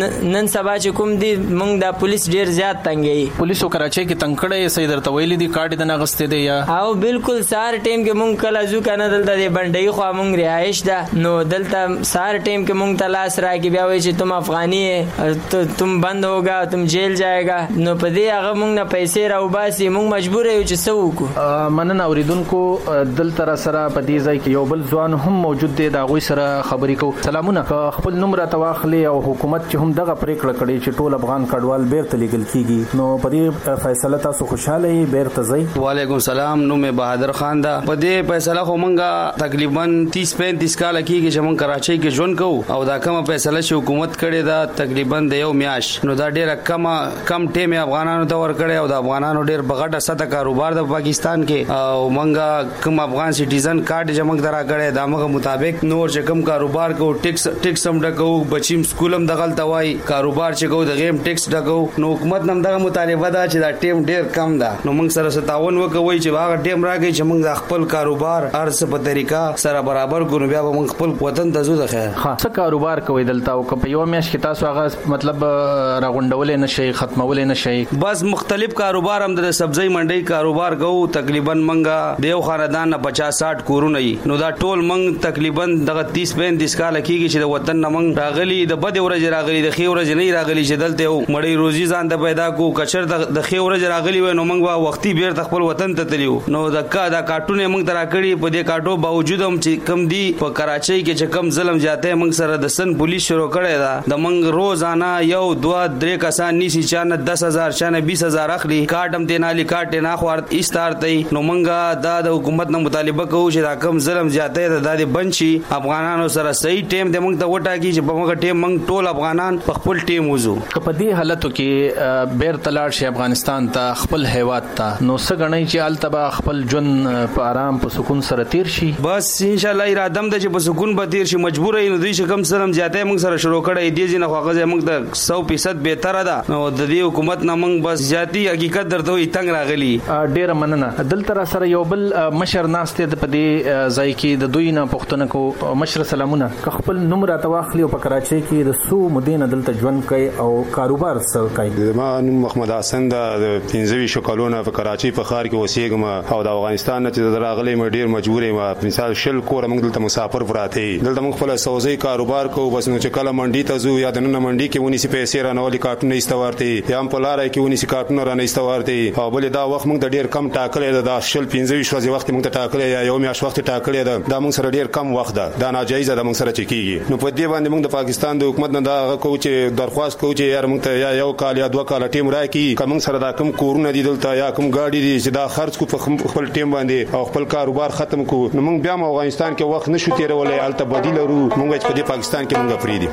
نن سبا چې کوم دی مونږ د پولیس ډیر زیات تنګي
پولیسو کراچۍ کې تنګړې سي درته ویلي دي کارت د نغستې دی یا
او بالکل سار ټیم کې مونږ کله ځو کنه دلته د بندۍ خو مونږ رهائش ده نو دلته سار ټیم کې مونږ ته لاس راکې بیا وایي چې تم افغانی ہے تم بند ہوگا تم جیل جائے گا نو په دې هغه مونږ نه پیسې راوباسي مونږ مجبور یو چې څه وکړو.
مننه اوریدونکو دلته را سره په دې ځای کې یو بل ځوان هم موجود دی دا غوي سره خبرې کو. سلامونه خپل نوم را تواخلي او حکومت چې هم دغه پریکړه کړې چې ټول افغان کډوال بیرته لیږل کیږي نو په دې فیصله تاسو خوشاله یې بیرته ځئ؟
وعلیکم السلام نوم بهادر خان دا په دې فیصله خو مونږه تقریبا تیس پینتیس کال کېږي چې مونږ کراچۍ کې ژوند کوو او دا کومه فیصله چې حکومت کړې دا تقریبا د یو میاش نو دا ډیره کم کم ټیم افغانانو ته ورکړې او د افغانانو ډیر بغټه سطح کاروبار د پاکستان کې او مونږه کوم افغان سټیزن کارت چې موږ درا کړې دا موږ مطابق نور چې کوم کاروبار کو ټیکس ټیکس هم ډکو بچیم سکولم دغل توای کاروبار چې کو د غیم ټیکس ډکو نو حکومت نن دغه مطالبه ده چې دا ټیم ډیر کم ده نو موږ سره ستاون وکوي چې هغه ټیم راګي چې موږ خپل کاروبار ارس په طریقه سره برابر ګونو بیا موږ خپل وطن ته زو ده خیر
ها څه کاروبار کوي دلته او په یو میاش کې تاسو هغه مطلب راغونډول نه شي ختمول نه شي
بس مختلف کاروبار هم د سبزی منډي کاروبار کوو تقریبا منګه دیو خاندان نه پچاس ساठ کورونه نو دا ټول منګ تقریبا دغه تیس پینتیس کال کېږي چې د وطن نه منګ راغلي د بد ورځ راغلي د خې ورځ نه راغلي چې دلته مړی روزي ځان ته پیدا کو کچر د خې ورځ راغلي و نو منګ وختي بیر خپل وطن ته تلیو نو د کا دا کارټونه منګ ترا کړی په دې کارټو باوجود هم چې کم دی په کراچۍ کې چې کم ظلم جاته منګ سره د سن پولیس شروع کړی دا د منګ روزانه یو دوا درې کسان نیسی چانه دس هزار چانه بیس هزار اخلي کارټم ته نالي کارټ نه خوار ایستارتي نو منګه دا د حکومت نه مطالبه کوو چې دا کم ظلم جاته د دې بنشي افغانانو سره صحیح ټیم د منګ ته وټا کی چې په موږ ټیم منګ ټول افغانان په خپل ټیم وزو
په دې حالتو کې بیر تلاړ شي افغانستان ته خپل هیواد ته نو څه غنئ چې التبا خپل جون په آرام په سکون سره تیر شي
بس ان شاء الله اراده ده چې په سکون به تیر شي مجبور ای نو دوی چې کم ظلم جاته موږ سره شروع کړی دی چې نه خوغه موږ د سو فیصد به تر ده نو د دې حکومت نه موږ بس ذاتی حقیقت درته وي تنگ راغلی
ډیر مننه دلته را سره یو بل مشر ناشته د پدې ځای کې د دوی نه پښتنه کو مشر سلامونه خپل نوم را تواخلی او په کراچۍ کې د سو مدینه دلته ژوند کوي او کاروبار سره کوي
ما نوم محمد حسن د پنځوي شکلونه په کراچۍ په ښار کې اوسېږم او د افغانستان نه چې راغلی مې ډیر مجبور یم مثال شل کور موږ دلته مسافر پراته دلته موږ خپل سوزي کاروبار کوو بس نو چې کله منډي ته زو یا د نن منډي کې ونی سي پیسې را نولې کارټونه ایستوارتي یا په لارای کې ونی سي کارټونه را نه ایستوارتي او بل دا وخت موږ د ډیر کم ټاکلې د شل پنځوي شوزي وخت موږ ته ټاکلې یا یو میاش وخت ټاکلې ده دا موږ سره ډیر کم وخت ده دا ناجایز ده موږ سره چکیږي نو په دې باندې موږ د پاکستان د حکومت نه دا کوو چې درخواست کوو چې یار موږ ته یا یو کال یا دوه کال ټیم راکړي کوم سره دا کم کورونه دي دلته یا کم گاډي دي چې دا خرج کو په خپل ټیم باندې او خپل کاروبار ختم کو نو موږ بیا افغانستان کې وخت نشو تیرولای الته بدیل ورو موږ چې په پاکستان کې موږ فری دي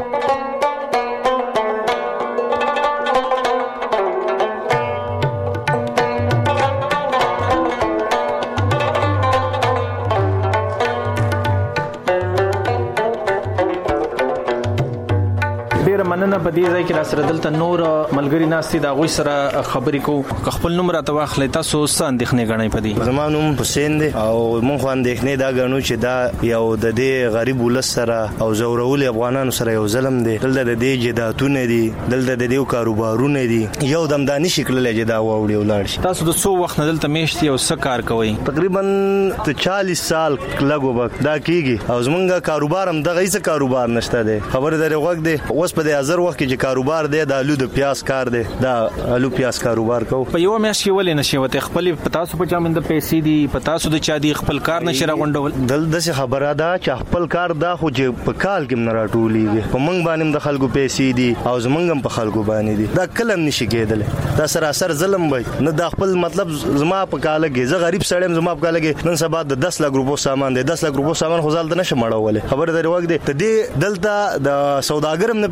مننه په دې ځای کې را سره دلته نور ملګری ناشتي دا غوي سره خبرې کو خپل نوم را تواخلې تاسو څه اندېښنې غنئ په دې
زمانوم حسین دی او مونږ خو اندېښنې دا غنو چې دا یو د دې غریب ولس سره او زورول افغانانو سره یو ظلم دی دلته د دې جداتونه دي دلته د دې کاروبارونه دي یو دم دانی شکل لږه دا وړي ولاړ شي
تاسو د څو وخت نه دلته میشتي او څه کار کوئ
تقریبا چالیس سال لګو بک دا کیږي او زمونږ کاروبار هم دغه هیڅ کاروبار نشته دی خبر درې وخت دی اوس په هزار وخت کې کاروبار دی د الو د پیاز کار دی دا الو پیاز کاروبار کو
په یو میاش کې ولې نشي وته خپل پتا سو په چامند پیسې دي پتا سو د چا دی خپل کار نشي راغونډول
دل د خبره دا چې خپل کار دا خو چې په کال کې نه راټولېږي په منګ باندې د خلکو پیسې دي او زمنګم په خلکو باندې دي دا کلم نشي کېدل دا سراسر ظلم وي نه د خپل مطلب زما په کال کې زه غریب سړیم زما په کال کې نن سبا د دس لک روپو سامان دی دس لک روپو سامان خو ځل نه شم مړول خبر درې وخت دی ته دې دلته د سوداګرم نه پیدا کی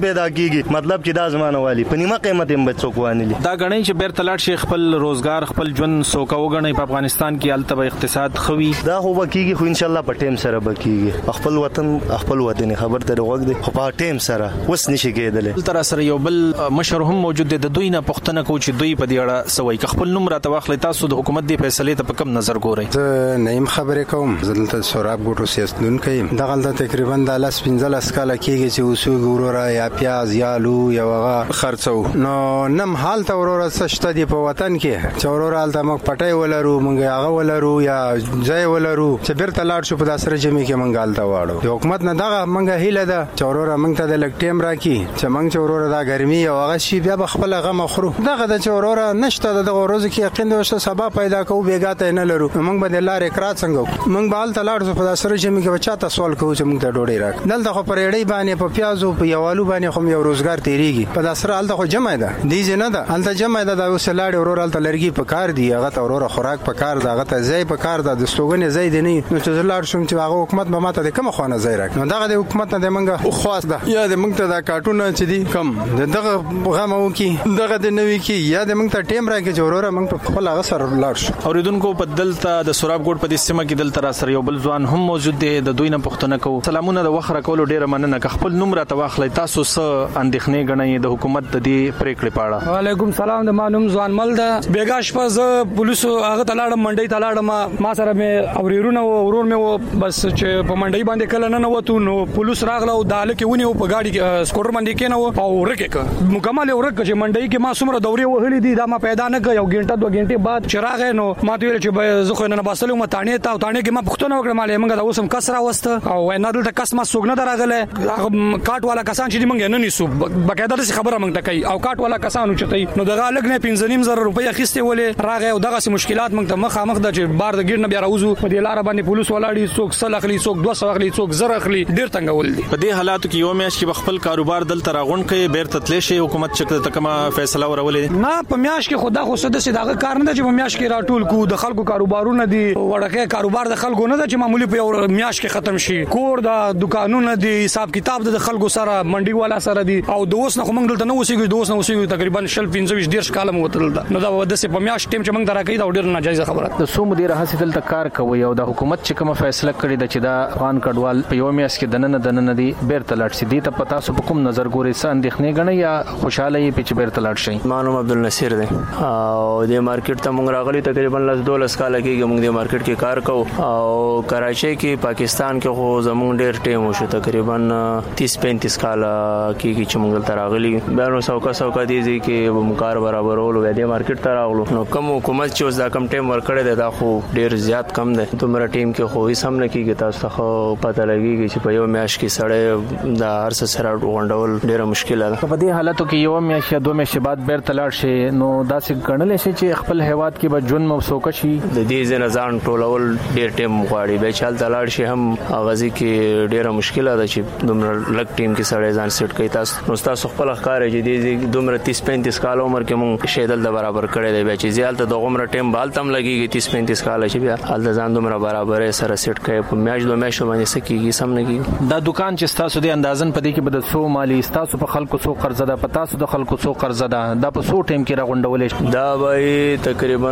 کیږي مطلب چې دا زمانه والی په نیمه قیمت هم بچو کوانلی
دا غنی چې بیرته لاړ شي خپل روزګار خپل ژوند سوکا وګڼي په افغانستان کې التبه اقتصاد خوي
دا خو بکیږي خو ان شاء الله په ټیم سره بکیږي خپل وطن خپل وطن خبر ته وګ دي خو په ټیم سره وس نشي کېدل
تر سره یو بل مشر هم موجود دي د دوی نه پښتنه کو چې دوی په دې اړه سوي خپل نوم راته واخلي تاسو د حکومت دی فیصله ته په کم نظر ګورئ
زه نیم خبرې کوم زلته سوراب ګټو سیاستون کوي دغه د تقریبا د لاس پنځل اسکاله کېږي چې وسوګ ورورا یا پیاز یا لو یا وغه خرڅو نو نم حال ته ورورا سشته دی په وطن کې چې ورورا الته موږ پټای ولرو موږ هغه ولرو یا ځای ولرو چې بیرته لاړ شو په داسره جمع کې موږ الته واړو د حکومت نه دغه موږ هیله ده چې ورورا موږ ته د لک ټیم راکې چې موږ چې ورورا دا ګرمي او هغه شی بیا بخپل غم خورو دغه د چې ورورا نشته دغه روز کې یقین دی چې سبب پیدا کوو بیګاته نه لرو موږ به د لارې کرا څنګه موږ به الته لاړ شو په داسره جمع کې بچا ته سوال کوو چې موږ ته ډوډۍ راک دلته خو پر اړې باندې په پیازو په یوالو باندې خو یو روزګار تیریږي په داسره الته خو جمع ده دی نه ده الته جمع ده د وسلاړ ورور الته لرګي په کار دی هغه ته ورور خوراک په کار ده هغه ته ځای په کار ده د ستوګنې ځای دی نه نو چې لاړ شم چې هغه حکومت به ماته د کوم خوانه ځای راک نو دغه د حکومت نه د منګه خواست ده یا د منګ ته د کارټونه چې دی کم دغه غمو کې دغه د نوي کې یا د منګ ته ټیم راکې چې ورور منګ په خپل هغه سره لاړ شو
اوریدونکو په دلته د سوراب ګوټ په دې سیمه کې دلته را سره یو بل ځوان هم موجود دی د دوی نه پښتنه کو سلامونه د وخره کولو ډیره مننه که خپل نوم راته واخلئ تاسو څه اندېښنې غنئ د حکومت د دې پریکړې پاړه
وعلیکم سلام د معلوم ځوان مل ده بیګاش پز پولیسو هغه تلاړم منډي تلاړم ما سره مې اوريرونه ورور مې بس چې په منډي باندې کله نه وته نو پولیس راغله او داله کې ونی په گاډي کې سکوټر باندې کې نو او ورکه مکمل ورکه چې منډي کې ما سمره دوري وهلې دي دا ما پیدا نه کړ یو غنټه دوه غنټه بعد چراغ نو ما ته ویل چې زه خو نه باسلو ما تانه تا تانه کې ما پښتون وکړم مالې موږ دا اوسم کسره وسته او نه دلته کس ما سوګ نه دراغله کاټ والا کسان چې موږ نه نیسو بقاعده د خبره موږ ته کوي او کاټ والا کسانو چې نو دغه لګ نه پنځه نیم زره روپیا خسته ولې راغه او دغه مشکلات موږ ته مخامخ د چې بار د ګیر نه بیا راوځو په دې لار باندې پولیس ولاړی څوک سل اخلي څوک دوه سو اخلي څوک زر اخلي ډیر تنګول دي
په دې حالاتو کې یو میاش کې خپل کاروبار دلته راغون کوي بیرته تللی شي حکومت چې تکما فیصله ورولې
نه په میاش کې خدا خو سده سي دغه کار نه چې په میاش کې راټول کو د خلکو کاروبارونه دي وړکه کاروبار د خلکو نه چې معمولی په یو میاش کې ختم شي کور د دکانونو دي حساب کتاب د خلکو سره منډي والا سره دي او دوس نه موږ دلته نه وسیږو دوس نه وسیږو تقریبا شل پنځه ډیر کال مو وتل نو دا د سه په میاش ټیم چې موږ دراکې دا ډیر ناجایز خبره
د سوم ډیر حاصل دلته کار کوي او د حکومت چې کوم فیصله کړی د چې دا افغان کډوال په یو میاش کې دننه دننه دي بیرته لاړ شي دي ته پتا سو په کوم نظر ګوري څه اندېښنې غني یا خوشاله یې په چې بیرته لاړ شي
مانو عبدالنصیر دی او د مارکیټ ته موږ راغلي تقریبا لاس دولس کال کېږي موږ د مارکیټ کې کار کوو او کراچۍ کې پاکستان کې خو زموږ ډیر ټیم وشو تقریبا تیس پینتیس کال کېږي چې موږ تر راغلي بیا نو سوکا سوکا دي چې موږ کار برابرول و د مارکیټ ته راغلو نو کوم حکومت چې اوس دا کم ټیم ورکړی دی دا خو ډیر زیات کم دی تمره ټیم کې خو هیڅ هم نه کېږي تاسو ته پته لګیږي چې په یو میاش کې سړی د هر څه سره غونډول ډیره مشکله ده
په دې حالاتو کې یو میاش یا دوه میاشتې بعد بیرته لاړ شي نو دا څه ګڼل شي چې خپل هیواد کې به ژوند مو سوکه شي
د دې ځنه ځان ټولول ډیر ټیم غواړي به چل تلاړ شي هم غزي کې ډیره مشکله ده چې دومره لک ټیم کې سړی ځان سیټ کوي تاسو نو تاسو خپل ښکار چې دې دومره تیس پینتیس کال عمر کې مونږ شیدل د برابر کړی دی به چې زیالته د عمر ټیم بالتم لګيږي تیس پینتیس کال چې بیا حال ځان دومره برابر سره سیټ کوي په میاش دوه میاشتو باندې سکیږي سم نه کیږي
دا دکان چې تاسو د اندازن په دې کې بد سو مالی تاسو په خلکو سو قرض ده په تاسو د خلکو سو قرض ده دا په سو ټیم کې راغونډول
دا به تقریبا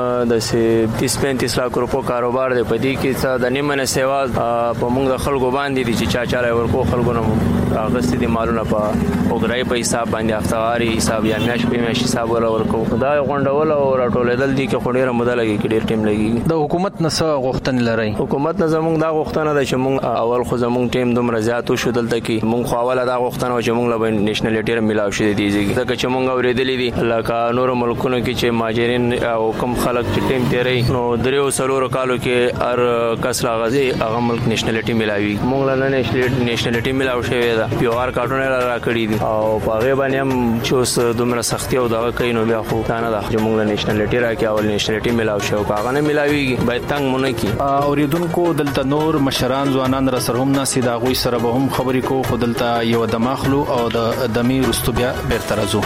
د تیس پینتیس لک روپو کاروبار دی په دې کې څه د نیمه سیوا په موږ د خلکو باندې دي چې چا چا ورکو خلکو نه اغستې دي مالونه په اوګرای په حساب باندې هفتواري حساب یا میاش په میاش حساب ورکو دا غونډول او راټولېدل دي کې خوري مده لګي کې ډیر ټیم لګي
د حکومت نه څه غوښتنې لري
حکومت نه زموږ دا غوښتنه ده چې موږ اول خو زموږ ټیم دومره زیات شو دلته کې موږ خو اوله دا غوښتنه چې موږ له نېشنلټي ملاو شي دي ځکه چې موږ اورېدلې دي لکه نور ملکونو کې چې ماجرین او کم خلک چې ټیم تیری نو دریو سلورو کالو کې هر کس لاغزي هغه ملک نېشنلټي ملاوي موږ له نېشنلټي ملاو شوی دا پیو آر کارتونه را کړی دي او په هغه باندې هم چې اوس دومره سختي او دا کوي نو بیا خو تا نه دا چې موږ له نېشنلټي راکې او نېشنلټي ملاو شو هغه نه ملاويږي باید تنگ مونږ کی
اوریدونکو دلته نور مشران ځوانان را سره هم ناسي دا غوي سره به هم خبرې کو خو دلته یو دماخلو او د دمي رستو بیا بیرته راځو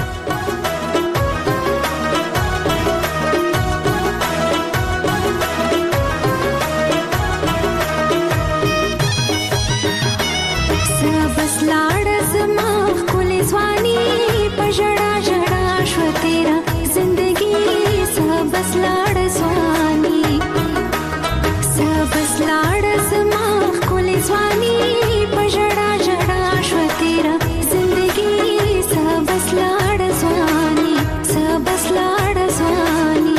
بس لاړ زما خپل ځواني सबस लाड समा खुले स्वानी पजड़ा जड़ा श्वतेरा जिंदगी सबस लाड स्वानी सबस लाड स्वानी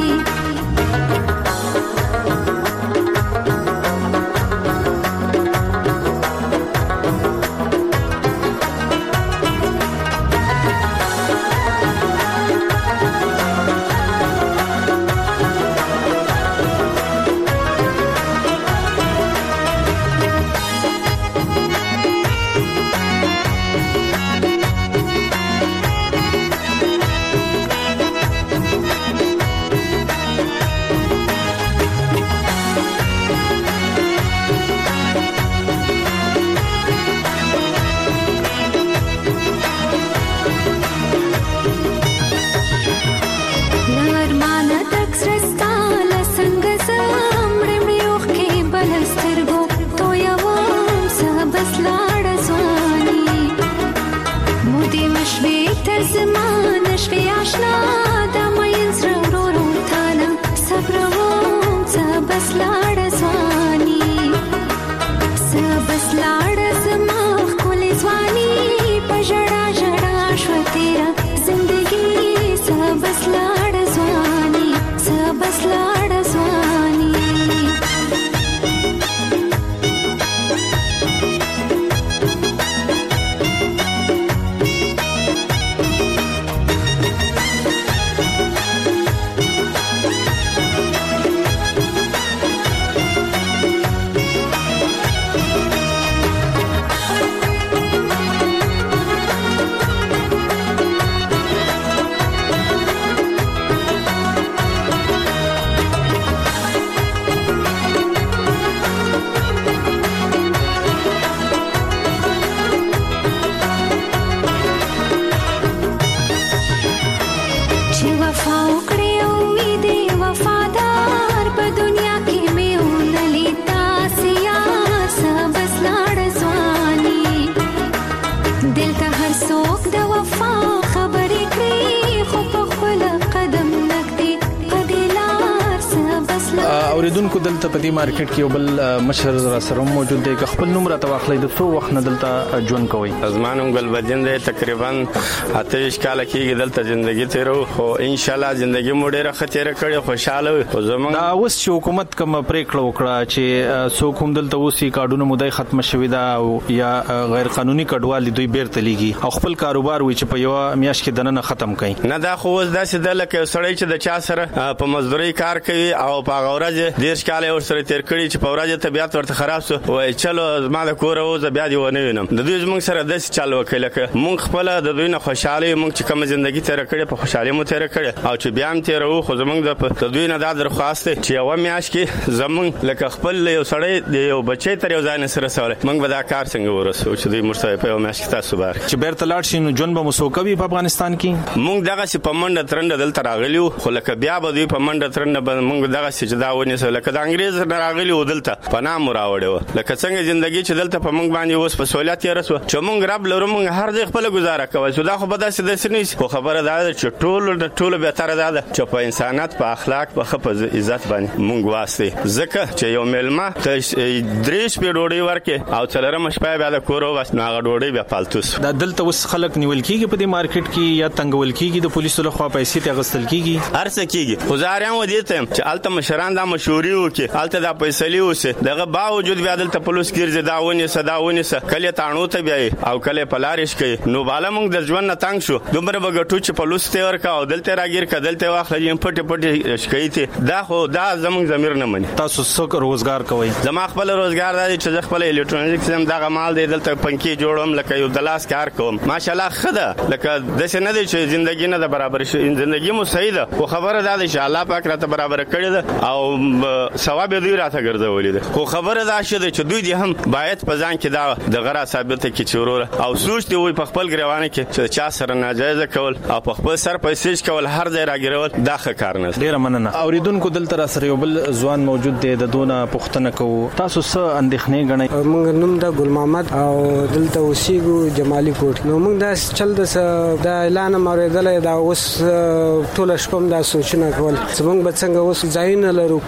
اوریدونکو دلته په دې مارکیټ کې یو بل مشر را سره موجود دی. خپل نوم راته واخلئ، د څو وخت نه دلته ژوند کوئ؟
زمانم ګلبدین دی، تقریبا اته ویشت کاله کېږي دلته ژوندګي تیرو، خو ان شاء الله ژوندګي مو ډېره ښه تېره کړې، خوشحاله وي. خو زموږ
دا اوس چې حکومت کوم پرېکړه وکړه چې څوک هم دلته اوسي کارډونه مودې ختمه شوې ده او یا غیر قانوني کډوالي دوی بیرته لیږي او خپل کاروبار وي چې په یو میاشت کې دننه ختم کړي، نه
دا خو اوس داسې ده لکه یو سړی چې د چا سره په مزدوري کار کوي او په هغه ورځ دېرش کاله ورسره تېر کړي چې په ورځ طبیعت ورته خراب شو، وایي چلو زما د کوره وځه بیا دې ونه وینم. د دوی زموږ سره داسې چل وکړي لکه موږ خپله د دوی نه خوشحاله یو، موږ چې کومه زندګي تېره کړې په خوشحالۍ مو تېره کړې او چې بیا هم تېروو، خو زموږ د دوی نه دا درخواست دی چې یوه میاشت کې زموږ لکه خپل یو سړی د یو بچی تر یو ځای نه سره رسولی، موږ به دا کار څنګه ورسوو چې دوی موږ ته په یوه میاشت کې تاسو بار
چې بیرته لاړ شي نو ژوند به مو څوک کوي په افغانستان کې؟
موږ دغسې په منډه ترنډه دلته راغلي وو، خو لکه بیا به دوی په منډه ترنډه به موږ دغسې چې دا ونیسو لکه د انګریز نه راغلي وو دلته پناه مو راوړې وه، لکه څنګه زندګي چې دلته په موږ باندې اوس په سهولت تېره شوه چې موږ رب لرو، موږ هر ځای خپله ګزاره کولی شو. دا خو به داسې داسې نه وي، خو خبره دا ده چې ټولو د ټولو بهتره دا ده چې په انسانیت په اخلاق په ښه په عزت باندې موږ واستئ، ځکه چې یو میلمه ته درې شپې ډوډۍ ورکړې او څلورمه شپه بیا د کور وباسي نو هغه ډوډۍ بیا فالتو سو.
دا دلته اوس خلک نیول کېږي په دې مارکیټ کې یا تنګول کېږي د پولیسو لخوا پیسې ترې اخیستل کېږي؟
هر څه کېږي، خو زه هر یم ودې ته یم چې هلته مشران دا مشورې وکړي، هلته دا فیصلې وسي، دغه باوجود بیا دلته پولیس ګرځي دا ونیسه دا ونیسه، کله تاڼو ته بیایي او کله په لارې شکوي. نو بالا موږ د ژوند نه تنګ شو، دومره به ګټو چې پولیس ته ورکړه او دلته راګیر کړه دلته واخلي پټې پټې شکایت دا خو دا زموږ ضمیر نه مني.
تاسو څه روزګار کوئ؟
زما خپل روزګار دا دی چې زه خپل الکترونیک سیستم دغه مال دی دلته پنکې جوړوم، لکه یو د لاس کار کوم، ماشاءالله ښه ده، لکه داسې نه دی چې زندګي نه ده برابر شي، زندګي مو صحیح ده، خو خبره دا ده چې الله پاک راته برابر کړې ده او ثواب یې دوی راته ګرځولي ده. خو خبره دا شوه چې دوی دې هم باید په ځان کې دا دغه را ثابته کړي چې وروره او سوچ دې وي په خپل ګریوانه کې چې چا سره ناجایزه کول او په خپل سر پیسې کول هر ځای راګیرول دا ښه کار نه.
ډېره مننه. اوریدونکو دلته را سره یو بل ځوان موجود دی، د دونه پوښتنه کوو. تاسو څه اندېښنې ګڼئ؟
موږ نوم د ګل محمد او دلته اوسېږو جمالي کوټ. نو موږ دا چل د دا اعلان ماورېدلی دا اوس ټوله شپه هم دا سوچونه کول چې موږ به څنګه اوس ځایونه لرو، کور ده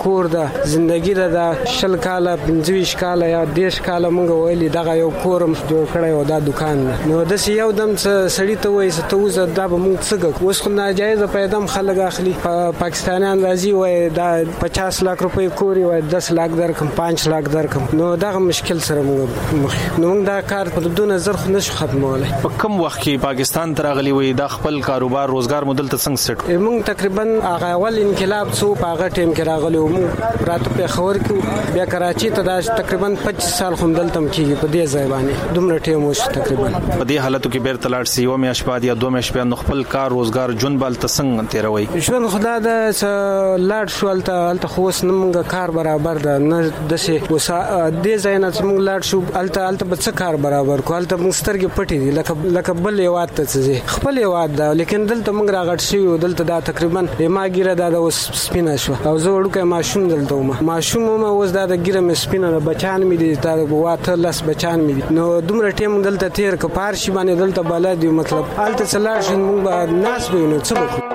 ژوندۍ د شل کاله پنځويش کاله یا دیش کاله مونږ ویلي دغه یو کورم جوړ کړی او دا دکان نو د یو دم سړی ته وایي ته وزه دا به مونږ څه اوس خو ناجایز پیدام خلک اخلي پاکستانیان راځي وای دا پچاس लाख روپۍ کوري وای دس लाख درکم پنځه लाख درکم نو دغه مشکل سره مونږ نو دا کار په دونه زر خو نشو ختمولای.
په کوم وخت کې پاکستان ته راغلی وي د خپل کاروبار روزګار مدل ته څنګه سټ
مونږ تقریبا هغه اول انقلاب څو په هغه ټیم کې راغلی و مونږ راته په خبر کې بیا کراچي ته دا تقریبا پچیس سال خو دلته کېږي په دې ځای باندې دومره ټیم وشو تقریبا.
په دې حالتو کې بیرته لاړ سی و مې اشپاد یا دوه مې اشپاد خپل کار روزګار جون بال ته څنګه تیروي
ژوند خدا د لاړ شو الته الته خو اوس نمګه کار برابر ده نه دسه وس دې ځای نه څنګه لاړ شو الته الته به څه کار برابر کو الته موږ سترګې پټې دي لکه لکه بل یو وخت ته خپل یو وخت ده لیکن دلته موږ راغټ شو دلته دا تقریبا ما ګیره دا د اوس سپینه شو او زه وړوکه ماشوم دلته ما ماشوم ما اوس دا د ګیره مې سپینه بچان مې دي دا واته لس بچان مې دي نو دومره ټیم دلته تیر ک پار شي باندې دلته بالا دی مطلب الته څلار شي موږ ناس به نو څه وکړو.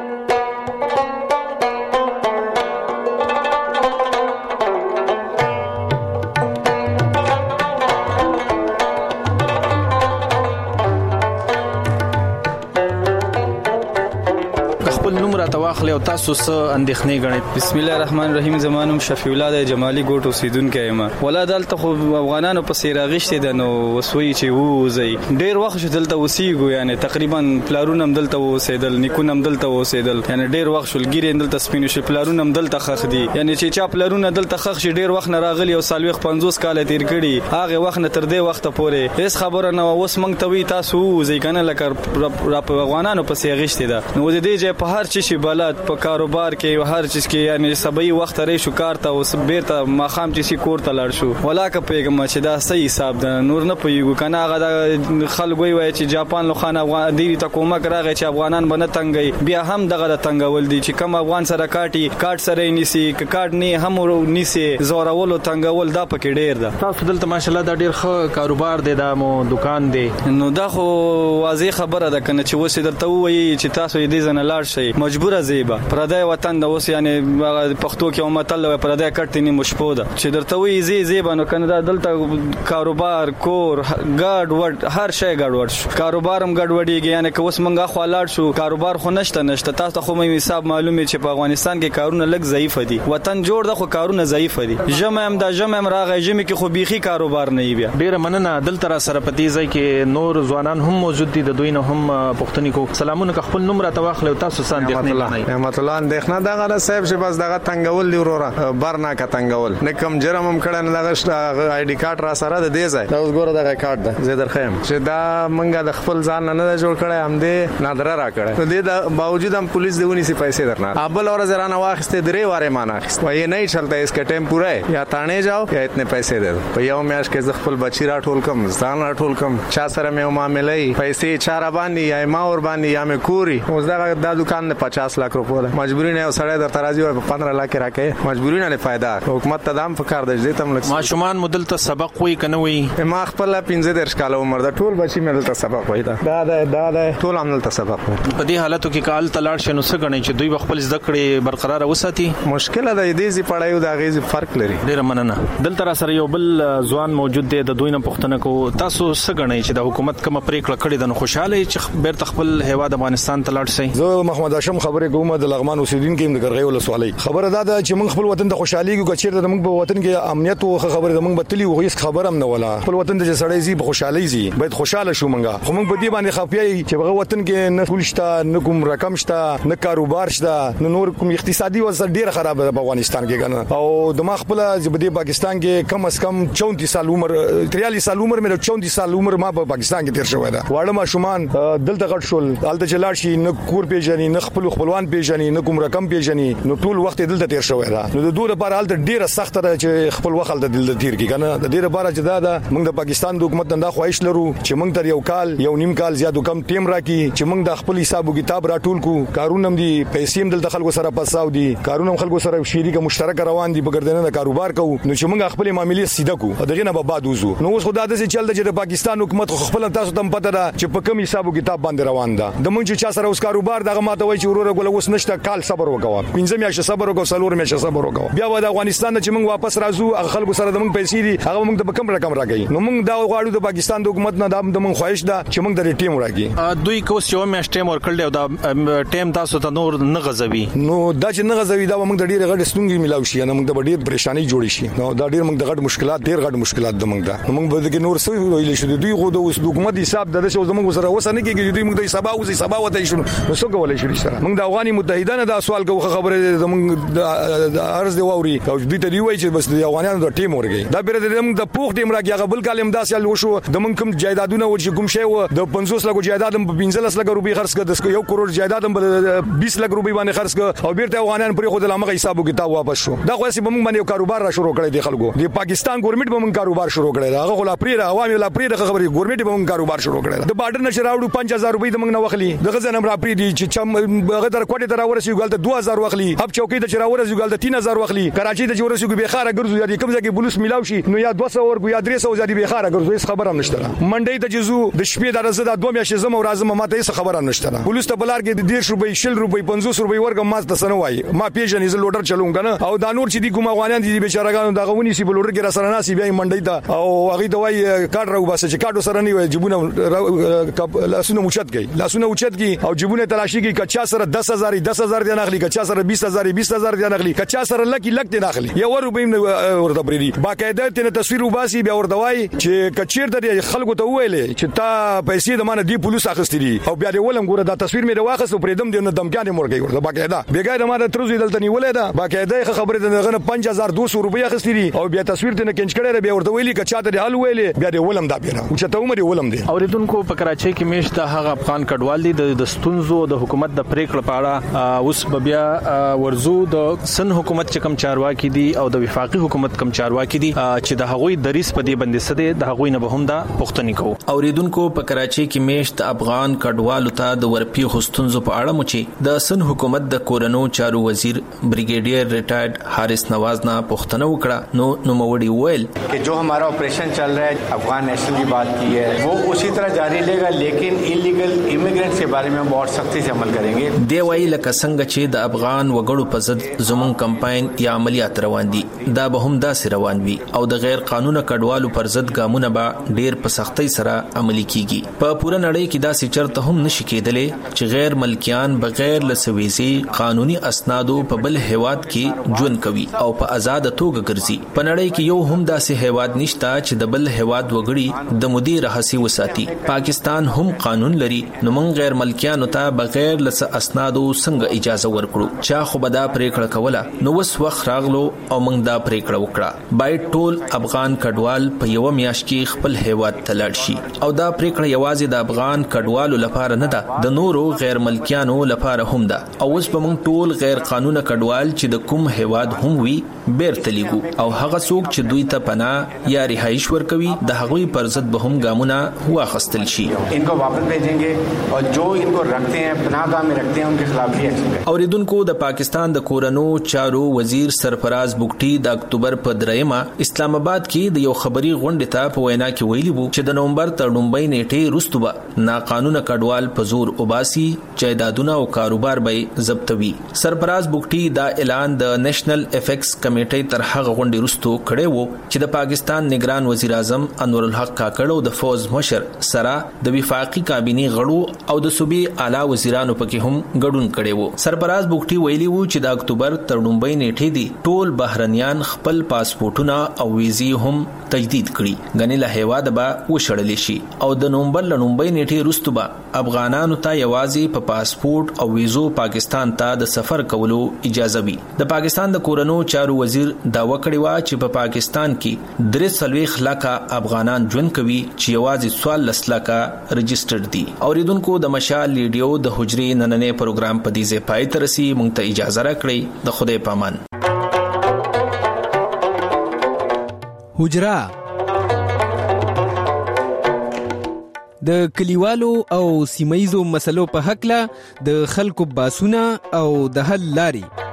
واخلې او تاسو څه اندېښنې غنئ؟
بسم الله الرحمن الرحیم. زمانم شفیع الله د جمالی ګوټ اوسیدونکو یم. ولا دلته خو افغانانو په سیر غشته ده نو وسوي چې ووزي ډیر وخت شو دلته وسیګو یعنی تقریبا پلارونم دلته وسیدل نیکونم دلته وسیدل یعنی ډیر وخت شو ګیرې دلته سپینو شو پلارونم دلته خخ دي یعنی چې چا پلارونه دلته خخ شي ډیر وخت نه راغلی او سالويخ پنځوس کال تیر کړي هغه وخت نه تر دې وخت پورې هیڅ خبره نه اوس مونږ ته وی تاسو وزي کنه لکه را په افغانانو په سیر غشته ده نو د دې ځای په هر چی شي بلد په کاروبار کې هر چیز کې یعنی سبي وخت لري شو کار ته اوس بیرته ماخام چې سی کور ته لاړ شو ولا که پیغام چې دا صحیح حساب ده نور نه پیګو کنه هغه خلګوي وای چې جاپان لو خان افغان دی ته کومک راغی چې افغانان بنه تنګي بیا هم دغه تنګول دي چې کم افغان سره کاټي کاټ سره نیسی کاټ نه هم نیسی زورولو تنګول دا پکې ډیر ده.
تاسو دلته ماشالله دا ډیر ښه کاروبار دی دا مو دکان دی
نو دا خو واضح خبره ده کنه چې وسه درته وایي چې تاسو دې زنه لاړ شئ مجبوره زیبا پردای وطن د اوس یعنی پښتو کې متل وي پردای کټنی مشپو ده چې درته وی زی زی باندې کنه دا دلته کاروبار کور ګاډ وډ هر شی ګاډ وډ شو کاروبارم ګاډ وډیږي یعنی که اوس منګه خو لاړ شو کاروبار خو نشته نشته تاسو خو مې حساب معلومه چې په افغانستان کې کارونه لګ ضعیف دي وطن جوړ ده خو کارونه ضعیف دي جمع هم دا جمع هم راغی جمع کې خو بيخي کاروبار نه بیا
ډیر مننه دلته را سره پتی ځای کې نور ځوانان هم موجود دي د دوی نه هم پښتني کو سلامونه خپل نوم را تواخلو تاسو سان دي
نعمت الله اندېښنه دغه صاحب چې بس دغه تنګول دی وروره برنا کا تنګول نه کم جرم هم کړه نه دغه آی ډی کارت را سره د دې ځای دا اوس ګوره دغه کارت ده زه درخم چې دا منګه د خپل ځان نه نه جوړ کړه هم دې نادره را کړه نو دې د باوجود هم پولیس دیونی سي پیسې درنه ابل اور زرانه واخسته درې واره معنا وایي نه چلتا اس کا ټیم پورا ہے یا تانے جاؤ یا اتنے پیسے دے دو په یو میاش کې خپل بچی را ټول کم ځان را ټول کم چا سره مې معاملې پیسې چار باندې یا ما اور باندې یا مې کوري اوس دا د دکان نه پچاس लाख روپے مجبوری نه سړی در ترازی او پندرہ लाख راکې مجبوری نه فائدہ حکومت تدام فکر د دې تم لک
ما شومان مدل ته سبق وای کنه وای
ما خپل پنځه درش کال عمر دا ټول بچی مې دلته سبق وای دا دا دا دا ټول عمل ته سبق وای
په دې حالتو کې کال تلاړ شنو څه غني چې دوی خپل زده کړې برقرار وساتي
مشکل ده دې زی پړایو دا غیز فرق لري
ډیر مننه دلته را سره یو بل ځوان موجود دی د دوی نه پښتنه کو تاسو څه غني چې د حکومت کوم پریکړه کړې ده نو خوشاله چې بیرته خپل هیواد افغانستان تلاړ شي
زه محمد هاشم خبره کوم د لغمان اوسیدونکو د ګرغې ولسوالۍ خبره دا ده چې موږ خپل وطن ته خوشحالي کو چیرته موږ په وطن کې امنیت او خبره ده موږ بتلی او هیڅ خبره هم نه ولا خپل وطن ته سړی زی په خوشحالي زی باید خوشاله شو موږ خو موږ په دې باندې خپيای چې په وطن کې نه پول شته نه کوم رقم شته نه کاروبار شته نه نور کوم اقتصادي وضع ډیره خراب ده په افغانستان کې کنه او د ما خپل چې په پاکستان کې کم از کم چونتیس سال عمر تریالیس سال عمر مې چونتیس سال عمر ما په پاکستان کې تیر شوی ده واړه ما شومان دلته غټ شول دلته چلاړ شي نه کور پیژني نه خپل خپلوان پیژني نه کوم رقم پیژني نو ټول وخت دلته تیر شوی ده نو د دوه لپاره حالت ډیره سخت ده چې خپل وخت دلته تیر کی کنه د ډیره لپاره چې دا ده موږ د پاکستان د حکومت نه خواهش لرو چې موږ تر یو کال یو نیم کال زیاتو کم ټیم راکې چې موږ د خپل حساب او کتاب راټول کو کارونه دي پیسې هم دلته خلکو سره پساو دي کارونه خلکو سره شریک مشترک روان دي بګردنه د کاروبار کو نو چې موږ خپل معاملې سیده کو دغه نه به بعد وزو نو اوس خدای دې چې چل د پاکستان حکومت خپل تاسو تم پته ده چې په کوم حساب او کتاب باندې روان ده د موږ چې چا سره اوس کاروبار دغه ماته وای چې وروره ګول اوس نشته میاشتې کال صبر وکاوه پنځه میاشتې صبر وکاو څلور میاشتې صبر وکاو بیا به د افغانستان چې موږ واپس راځو هغه خلکو سره د موږ پیسې دي هغه موږ د کم رقم راکړي نو موږ دا غواړو د پاکستان د حکومت نه د موږ خواهش ده چې موږ د ټیم راکړي دوی کوس یو میاشتې ټیم ورکړل او دا ټیم تاسو ته نور نه غزوي نو دا چې نه غزوي دا موږ د ډېر غټ ستونګي ملاوي شي نه موږ د ډېر پریشانی جوړ شي نو دا ډېر موږ د غټ مشکلات ډېر غټ مشکلات د موږ ده موږ به د نور څه ویل شو دوی خو د حکومت حساب د څه زموږ سره وسه نه کېږي دوی موږ د حساب او حساب وته شو نو څه کولای شي سره موږ د افغاني متحده نه دا سوال کوو خبره زموږ د ارز دی ووري او دوی ته دی وایي چې بس د افغانانو د ټیم ورګي دا بیره د موږ د پوخ ټیم راګي هغه بل کالم داسې وشو د موږ کوم جایدادونه و چې کوم شی و د پنځوس لک جایداد په پنځلس لک روپۍ خرڅ کړ د یو کروڑ جایداد په بیس لک روپۍ باندې خرڅ کړ او بیرته افغانان پر خو د لامغه حساب کتاب واپس شو دا خو سي موږ باندې کاروبار را شروع کړی دی خلکو د پاکستان ګورنمنت به موږ کاروبار شروع کړی هغه خو لا پری عوامي لا پری خبري ګورنمنت به موږ کاروبار شروع کړی د بارډر نشه راوړو پنځه هزار روپۍ د موږ نه وخلی د غزن امر پری دي چې چم هغه تر کوټه تر ورسې ګل ته دوه هزار وخلی اب چوکۍ ته چر ورسې ګل ته تین هزار وخلی کراچۍ ته ورسې ګل به خاره ګرځو یا کوم ځای کې بولس ملاو شي نو یا دوه سوه ورګو یا درې سوه زیادي به خاره ګرځو هیڅ خبر هم نشته منډي ته جزو د شپې د رزه د دوه میاشتې زم او رازم ماته هیڅ خبر هم نشته بولس ته بلار کې د ډیر روپۍ شل روپۍ پنځوس روپۍ ورګ ما ته سنوي ما پیژنې ز لوډر چلوم کنه او دا نور چې دي کوم افغانان دي بیچارهګانو دا غونی سی بلوډر کې را سره ناسي بیا منډي ته او هغه دوی کارت راو باسه چې کارت سره نه وي جبونه لاسونه موچت کوي لاسونه اوچت کی او جبونه تلاشي کی کچا سره دس هزار دس هزار دی ناخلی کچا سره بیس هزار بیس هزار دی ناخلی کچا سره لکی لک دی ناخلی یو روپۍ ورته پریدي باقاعده تنه تصویر وباسي بیا ورته وای چې کچیر ته خلکو ته ویلې چې تا پیسې د مانه دی پولیس اخستې دي او بیا دی ولم ګوره دا تصویر مې واخصو پریدم دی نو دمکانې مورګي ورته باقاعده بیګا د مانه ترځي دلته نیولې ده باقاعده خبره ده غنه پنځه هزار دوه سوه روپۍ اخستې دي او بیا تصویر ته نه کینچ کړي بیا ورته ویلي کچا ته حل ویلې بیا دی ولم دا بیا او چې ته عمر ولم دی
اوریدونکو په کراچۍ کې میشت هغه افغان کډوال دي د ستونزو د حکومت د پریکړه پاړه اوس بیا ورزو د سن حکومت چې کم چارواکي دي او د وفاقي حکومت کم چارواکي دي چې د هغوی دریس په دې باندې سده د هغوی نه به هم دا پښتني کو اوریدونکو په کراچۍ کې میشت افغان کډوالو ته د ورپی خستونزو په اړه مو چې د سن حکومت د کورونو چارو وزیر بریگیډیر ریټایرډ حارث نواز نه پښتنه وکړه نو نوموړي ویل
कि जो हमारा ऑपरेशन चल रहा है अफगान नेशनल की बात की है वो उसी तरह जारी रहेगा लेकिन इलीगल इमिग्रेंट्स के बारे में बहुत सख्ती से अमल करेंगे
دی وایي لکه څنګه چې د افغان وګړو په ضد زمون کمپاین یا عملیات روان دي دا به هم داسې روان وي او د غیر قانوني کډوالو پر ضد ګامونه به ډیر په سختۍ سره عملي کیږي په پوره نړۍ کې داسې چرته هم نشي کېدلې چې غیر ملکیان بغیر لسويزي قانوني اسنادو په بل هیواد کې ژوند کوي او په آزاد توګه ګرځي په نړۍ کې یو هم داسې هیواد نشته چې د بل هیواد وګړي د مدیر رهسي وساتي پاکستان هم قانون لري نو موږ غیر ملکیانو ته بغیر لس اسنادو څنګه اجازه ورکړو چا خو به دا پریکړه کوله نو وس وخت راغلو او موږ دا پریکړه وکړه باید ټول افغان کډوال په یو میاشت کې خپل هیواد ته لاړ شي او دا پریکړه یوازې د افغان کډوالو لپاره نه ده د نورو غیر ملکیانو لپاره هم ده او اوس به موږ ټول غیر قانوني کډوال چې د کوم هیواد هم وي بیرته لیږو او هغه څوک چې دوی ته پناه یا رهایش ورکوي د هغوی پر ضد به هم ګامونه واخیستل شي
इनको वापस भेजेंगे और जो इनको रखते हैं पनाहगाह में रखते हैं उनके खिलाफ भी एक्शन करेंगे
اوریدونکو د پاکستان د کورونو چارو وزیر سرفراز بوکټي د اکتوبر په دریمه اسلام آباد کې د یو خبري غونډې ته په وینا کې ویلي وو چې د نومبر تر لومبۍ نیټې وروسته به ناقانونه کډوال په زور وباسي جایدادونه او کاروبار به ضبطوي سرفراز بوکټي دا اعلان د نېشنل افیکس کمیټې تر هغه غونډې وروسته کړی وو چې د پاکستان نگران وزیر اعظم انور الحق کاکړ او د فوز مشر سره د وفاقي کابینه غړو او د صوبې اعلی وزیرانو پکې هم ګډون کړي وو سرفراز بوکټي ویلي وو چې د اکتوبر تر لومبۍ نیټې دي ټول بهرنیان خپل پاسپورتونه او ویزې هم تجدید کړي غنی له هیواد به وشړل شي او د نومبر له لومبۍ نیټې وروسته به افغانانو ته یوازې په پاسپورت او ویزو پاکستان ته د سفر کولو اجازه وي د پاکستان د کورونو چارو وزیر داوا کړی و چې په پاکستان کې درې سلويخ لکه افغانان ژوند کوي چې یوازې سوال لسلکه رجسټر دي اوریدونکو د مشال لیډیو د حجرې نننې پروګرام په دې ځای پای ته رسي مونږ ته اجازه راکړئ د خدای پامان
حجره د کلیوالو او سیمایزو مسلو په حق له د خلکو باسونه او د حل لاري